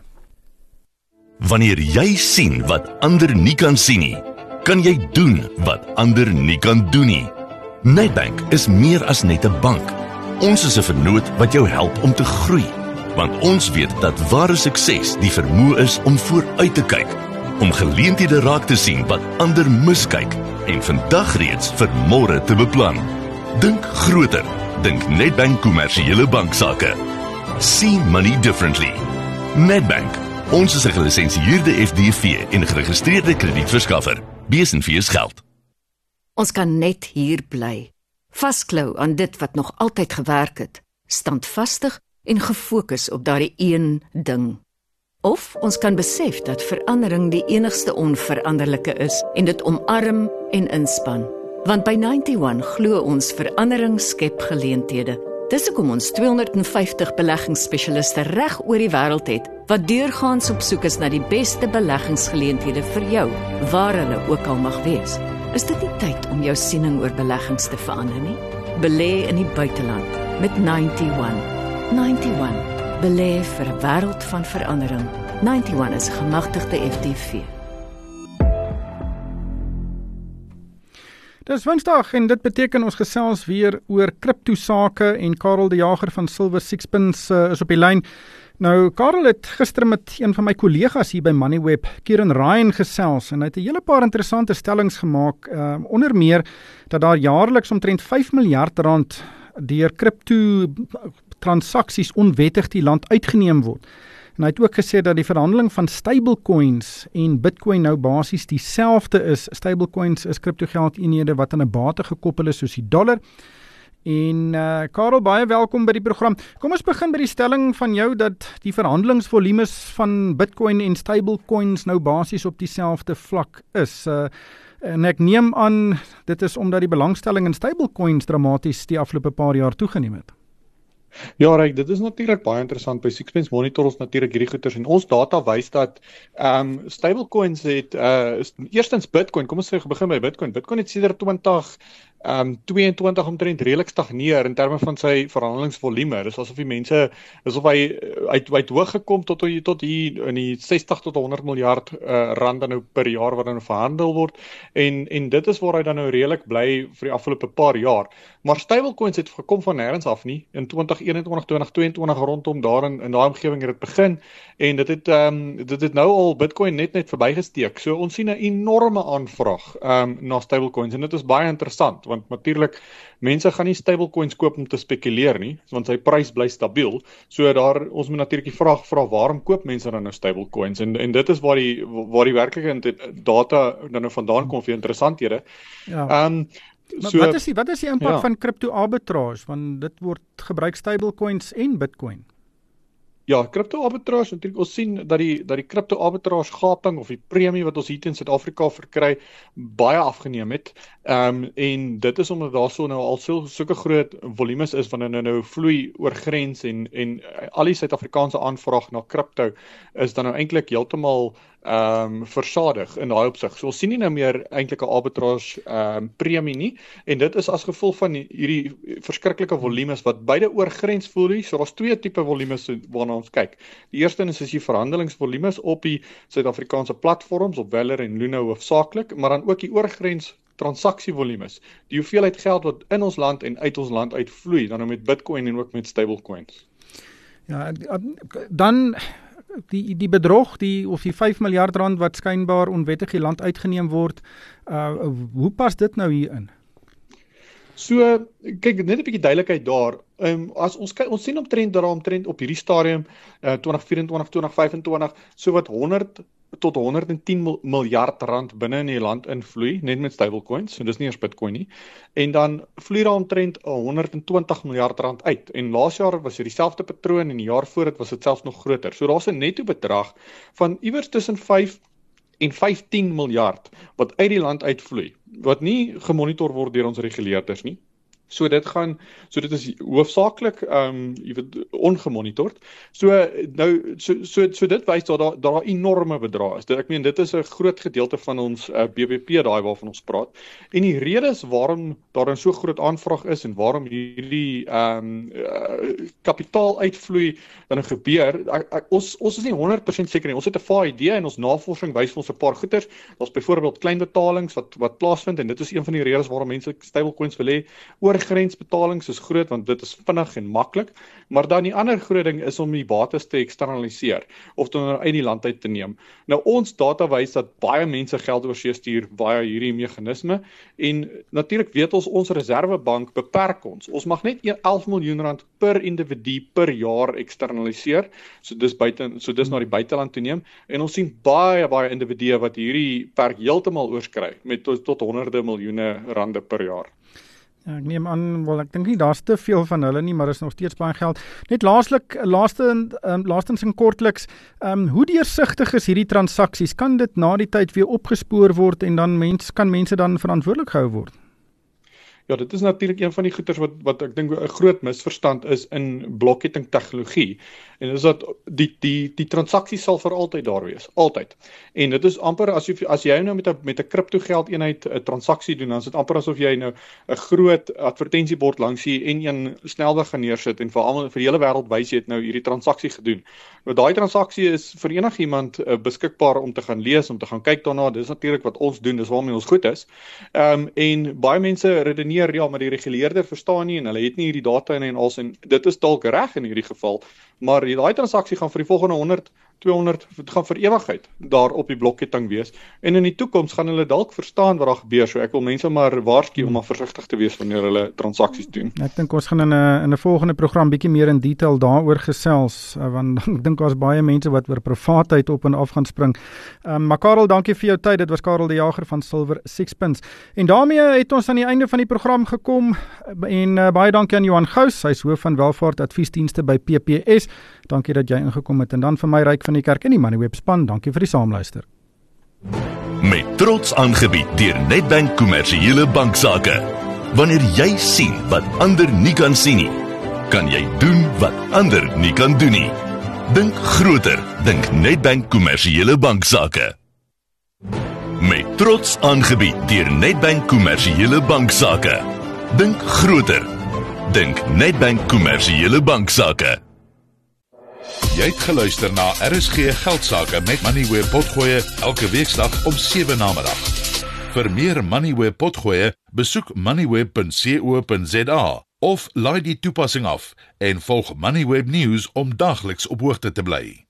Wanneer jy sien wat ander nie kan sien nie, kan jy doen wat ander nie kan doen nie. Nedbank is meer as net 'n bank. Ons is 'n vennoot wat jou help om te groei, want ons weet dat ware sukses die vermoë is om vooruit te kyk, om geleenthede raak te sien wat ander miskyk en vandag reeds vir môre te beplan. Dink groter, dink Nedbank Kommersiële Banksaake. See money differently. Nedbank. Ons is 'n gelisensieerde F D V en geregistreerde kredietverskaffer. B S en V is geld. Ons kan net hier bly. Vasklou aan dit wat nog altyd gewerk het. Standvastig en gefokus op daardie een ding. Of ons kan besef dat verandering die enigste onveranderlike is en dit omarm en inspan. Want by ninety one glo ons verandering skep geleenthede. Dis hoekom ons tweehonderdvyftig beleggingsspesialiste reg oor die wêreld het, wat deurgaans op soek is na die beste beleggingsgeleenthede vir jou, waar hulle ook al mag wees. 'n Is dit nie tyd om jou siening oor beleggings te verander nie? Belê in die buiteland met ninety one. ninety one. Belê vir 'n wêreld van verandering. ninety one is 'n gemagtigde F D V. Dis Woensdag en dit beteken ons gesels weer oor kripto sake en Karel die Jager van Silver Sixpence uh, is op die lyn. Nou Karel het gister met een van my kollegas hier by Moneyweb, Kieran Ryan, gesels en hy het 'n hele paar interessante stellings gemaak, uh, onder meer dat daar jaarliks omtrent vyf miljard rand deur kripto transaksies onwettig die land uitgeneem word. En hy het ook gesê dat die verhandeling van stablecoins en Bitcoin nou basies dieselfde is. Stablecoins is kriptogeldeenhede wat aan 'n bate gekoppel is soos die dollar. En uh, Karel, baie welkom by die program. Kom ons begin by die stelling van jou dat die verhandelingsvolumes van Bitcoin en stablecoins nou basies op dieselfde vlak is. Uh, en ek neem aan dit is omdat die belangstelling in stablecoins dramaties die afgelope paar jaar toegeneem het. Ja, Ryk, dit is natuurlik baie interessant. By Sixpence monitor ons natuurlik hierdie goeters en ons data wys dat ehm um, stablecoins het uh is, eerstens Bitcoin, kom ons sê begin by Bitcoin. Bitcoin het sedert twintig tweeëntwintig omtrent redelik stagneer in terme van sy verhandelingsvolume. Dis asof die mense asof hy uit uit hoog gekom tot tot hier in die sestig tot honderd miljard uh, rand nou per jaar wat dan verhandel word en en dit is waar hy dan nou redelik bly vir die afgelope paar jaar. Maar stablecoins het gekom van nêrens af nie. In twintig eenentwintig, twintig tweeëntwintig rondom daar in in daai omgewing het dit begin en dit het ehm um, dit het nou al Bitcoin net net verbygesteek. So ons sien 'n enorme aanvraag ehm um, na stablecoins en dit is baie interessant want natuurlik mense gaan nie stablecoins koop om te spekuleer nie, want sy prys bly stabiel. So daar ons moet natuurlik die vraag vra waarom koop mense dan nou stablecoins en en dit is waar die waar die werklike data dan nou vandaan kom vir interessanthede. Ja. Ehm um, so, wat is die wat is die impak ja. van crypto arbitrage want dit word gebruik stablecoins en Bitcoin? Ja, crypto arbitrage natuurlik ons sien dat die dat die crypto arbitrage gaping of die premie wat ons hier in Suid-Afrika verkry baie afgeneem het. Ehm um, en dit is omdat daar so nou al so sulke groot volumes is wanneer nou nou vloei oor grens en en al die Suid-Afrikaanse aanvraag na crypto is dan nou eintlik heeltemal ehm um, versadig in daai opsig. So ons sien nie nou meer eintlik 'n arbitrage ehm um, premie nie en dit is as gevolg van hierdie verskriklike volumes wat beide oor grens vloei. So daar's twee tipe volumes waarna ons kyk. Die eerste is is die verhandelingsvolumes op die Suid-Afrikaanse platforms op Weller en Luna hoofsaaklik, maar dan ook die oorgrens transaksievolumes. Die hoeveelheid geld wat in ons land en uit ons land uitvloei, dan nou met Bitcoin en ook met stablecoins. Ja, dan die die bedrog, die of die vyf miljard rand wat skynbaar onwettig die land uitgeneem word, uh, hoe pas dit nou hier in? So, kyk, net 'n bietjie duidelikheid daar. Um, as ons kyk, ons sien omtrent daar omtrent op hierdie stadium uh, twintig vyf-en-twintig, twintig vyf-en-twintig, so wat honderd tot honderd en tien miljard rand binne in die land invloei, net met stablecoins, so dis nie eers Bitcoin nie. En dan vloei daar omtrent honderd en twintig miljard rand uit. En laas jaar was dit dieselfde patroon en die jaar voor dit was dit selfs nog groter. So daar's 'n netto bedrag van iewers tussen vyf en vyftien miljard wat uit die land uitvloei, wat nie gemonitor word deur ons reguleerders nie. So dit gaan, so dit is hoofsaaklik ehm um, jy weet ongemonitord. So nou so so so dit wys dat daar daar enorme bedrae is. Dit, ek meen dit is 'n groot gedeelte van ons uh, B B P daai waarvan ons praat. En die redes waarom daar 'n so groot aanvraag is en waarom hierdie ehm um, uh, kapitaal uitvloei dan gebeur, ek, ek, ons ons is nie honderd persent seker nie. Ons het 'n vae idee en ons navorsing wys vir ons 'n paar goeters. Daar's byvoorbeeld klein betalings wat wat plaasvind en dit is een van die redes waarom mense stablecoins wil hê. Oor grensbetalings is groot want dit is vinnig en maklik, maar dan die ander groot ding is om die bates te eksternaliseer of dan uit die land uit te neem. Nou ons data wys dat baie mense geld oorsee stuur via hierdie meganisme en natuurlik weet ons ons reservebank beperk ons. Ons mag net elf miljoen rand per individu per jaar eksternaliseer. So dis buite so dis na die buiteland toe neem en ons sien baie baie individue wat hierdie perk heeltemal oorskry met tot, tot honderde miljoene rande per jaar. Ja, ek neem aan, wel ek dink nie daar's te veel van hulle nie, maar is nog steeds baie geld. Net laaslik, laaste um, laastens en kortliks, um, hoe deursigtig is hierdie transaksies? Kan dit na die tyd weer opgespoor word en dan mens kan mense dan verantwoordelik gehou word? Ja, dit is natuurlik een van die goeters wat wat ek dink 'n groot misverstand is in blokketting tegnologie. En dis dat die die die transaksie sal vir altyd daar wees, altyd. En dit is amper asof as jy nou met 'n met 'n kripto geld eenheid 'n transaksie doen, dan is dit amper asof jy nou 'n groot advertensiebord langs die N een snelweg gaan neersit en vir almal vir die hele wêreld wys jy het nou hierdie transaksie gedoen. Nou daai transaksie is vir enigiemand uh, beskikbaar om te gaan lees, om te gaan kyk daarna. Dis natuurlik wat ons doen, dis waarmee ons goed is. Ehm um, en baie mense redeneer ja, maar die reguleerder verstaan nie en hulle het nie hierdie data in en als en dit is dalk reg in hierdie geval, maar daai transaksie gaan vir die volgende honderd, tweehonderd, dit gaan vir ewigheid daar op die blokketting wees. En in die toekoms gaan hulle dalk verstaan wat daar gebeur. So ek wil mense maar waarsku om maar versigtig te wees wanneer hulle transaksies doen. Ek dink ons gaan in 'n in 'n volgende program bietjie meer in detail daaroor gesels, want ek dink daar's baie mense wat oor privaatheid op en af gaan spring. Um, maar Karel, dankie vir jou tyd. Dit was Karel die Jager van Silver Sixpence. En daarmee het ons aan die einde van die program gekom en uh, baie dankie aan Johan Gous, hy is hoof van welvaart adviesdienste by P P S. Dankie dat jy ingekom het en dan vir my Ryk van die Kerk en die Moneyweb span. Dankie vir die saamluister. Met trots aangebied deur Nedbank Kommersiële Banksaake. Wanneer jy sien wat ander nie kan sien nie, kan jy doen wat ander nie kan doen nie. Dink groter, dink Nedbank Kommersiële Banksaake. Met trots aangebied deur Nedbank Kommersiële Banksaake. Dink groter, dink Nedbank Kommersiële Banksaake. Jy het geluister na R S G Geldsaake met Moneyweb Potgoe elke weeksdag om sewe namiddag. Vir meer Moneyweb Potgoe, besoek moneyweb punt co punt za of laai die toepassing af en volg Moneyweb News om dagliks op hoogte te bly.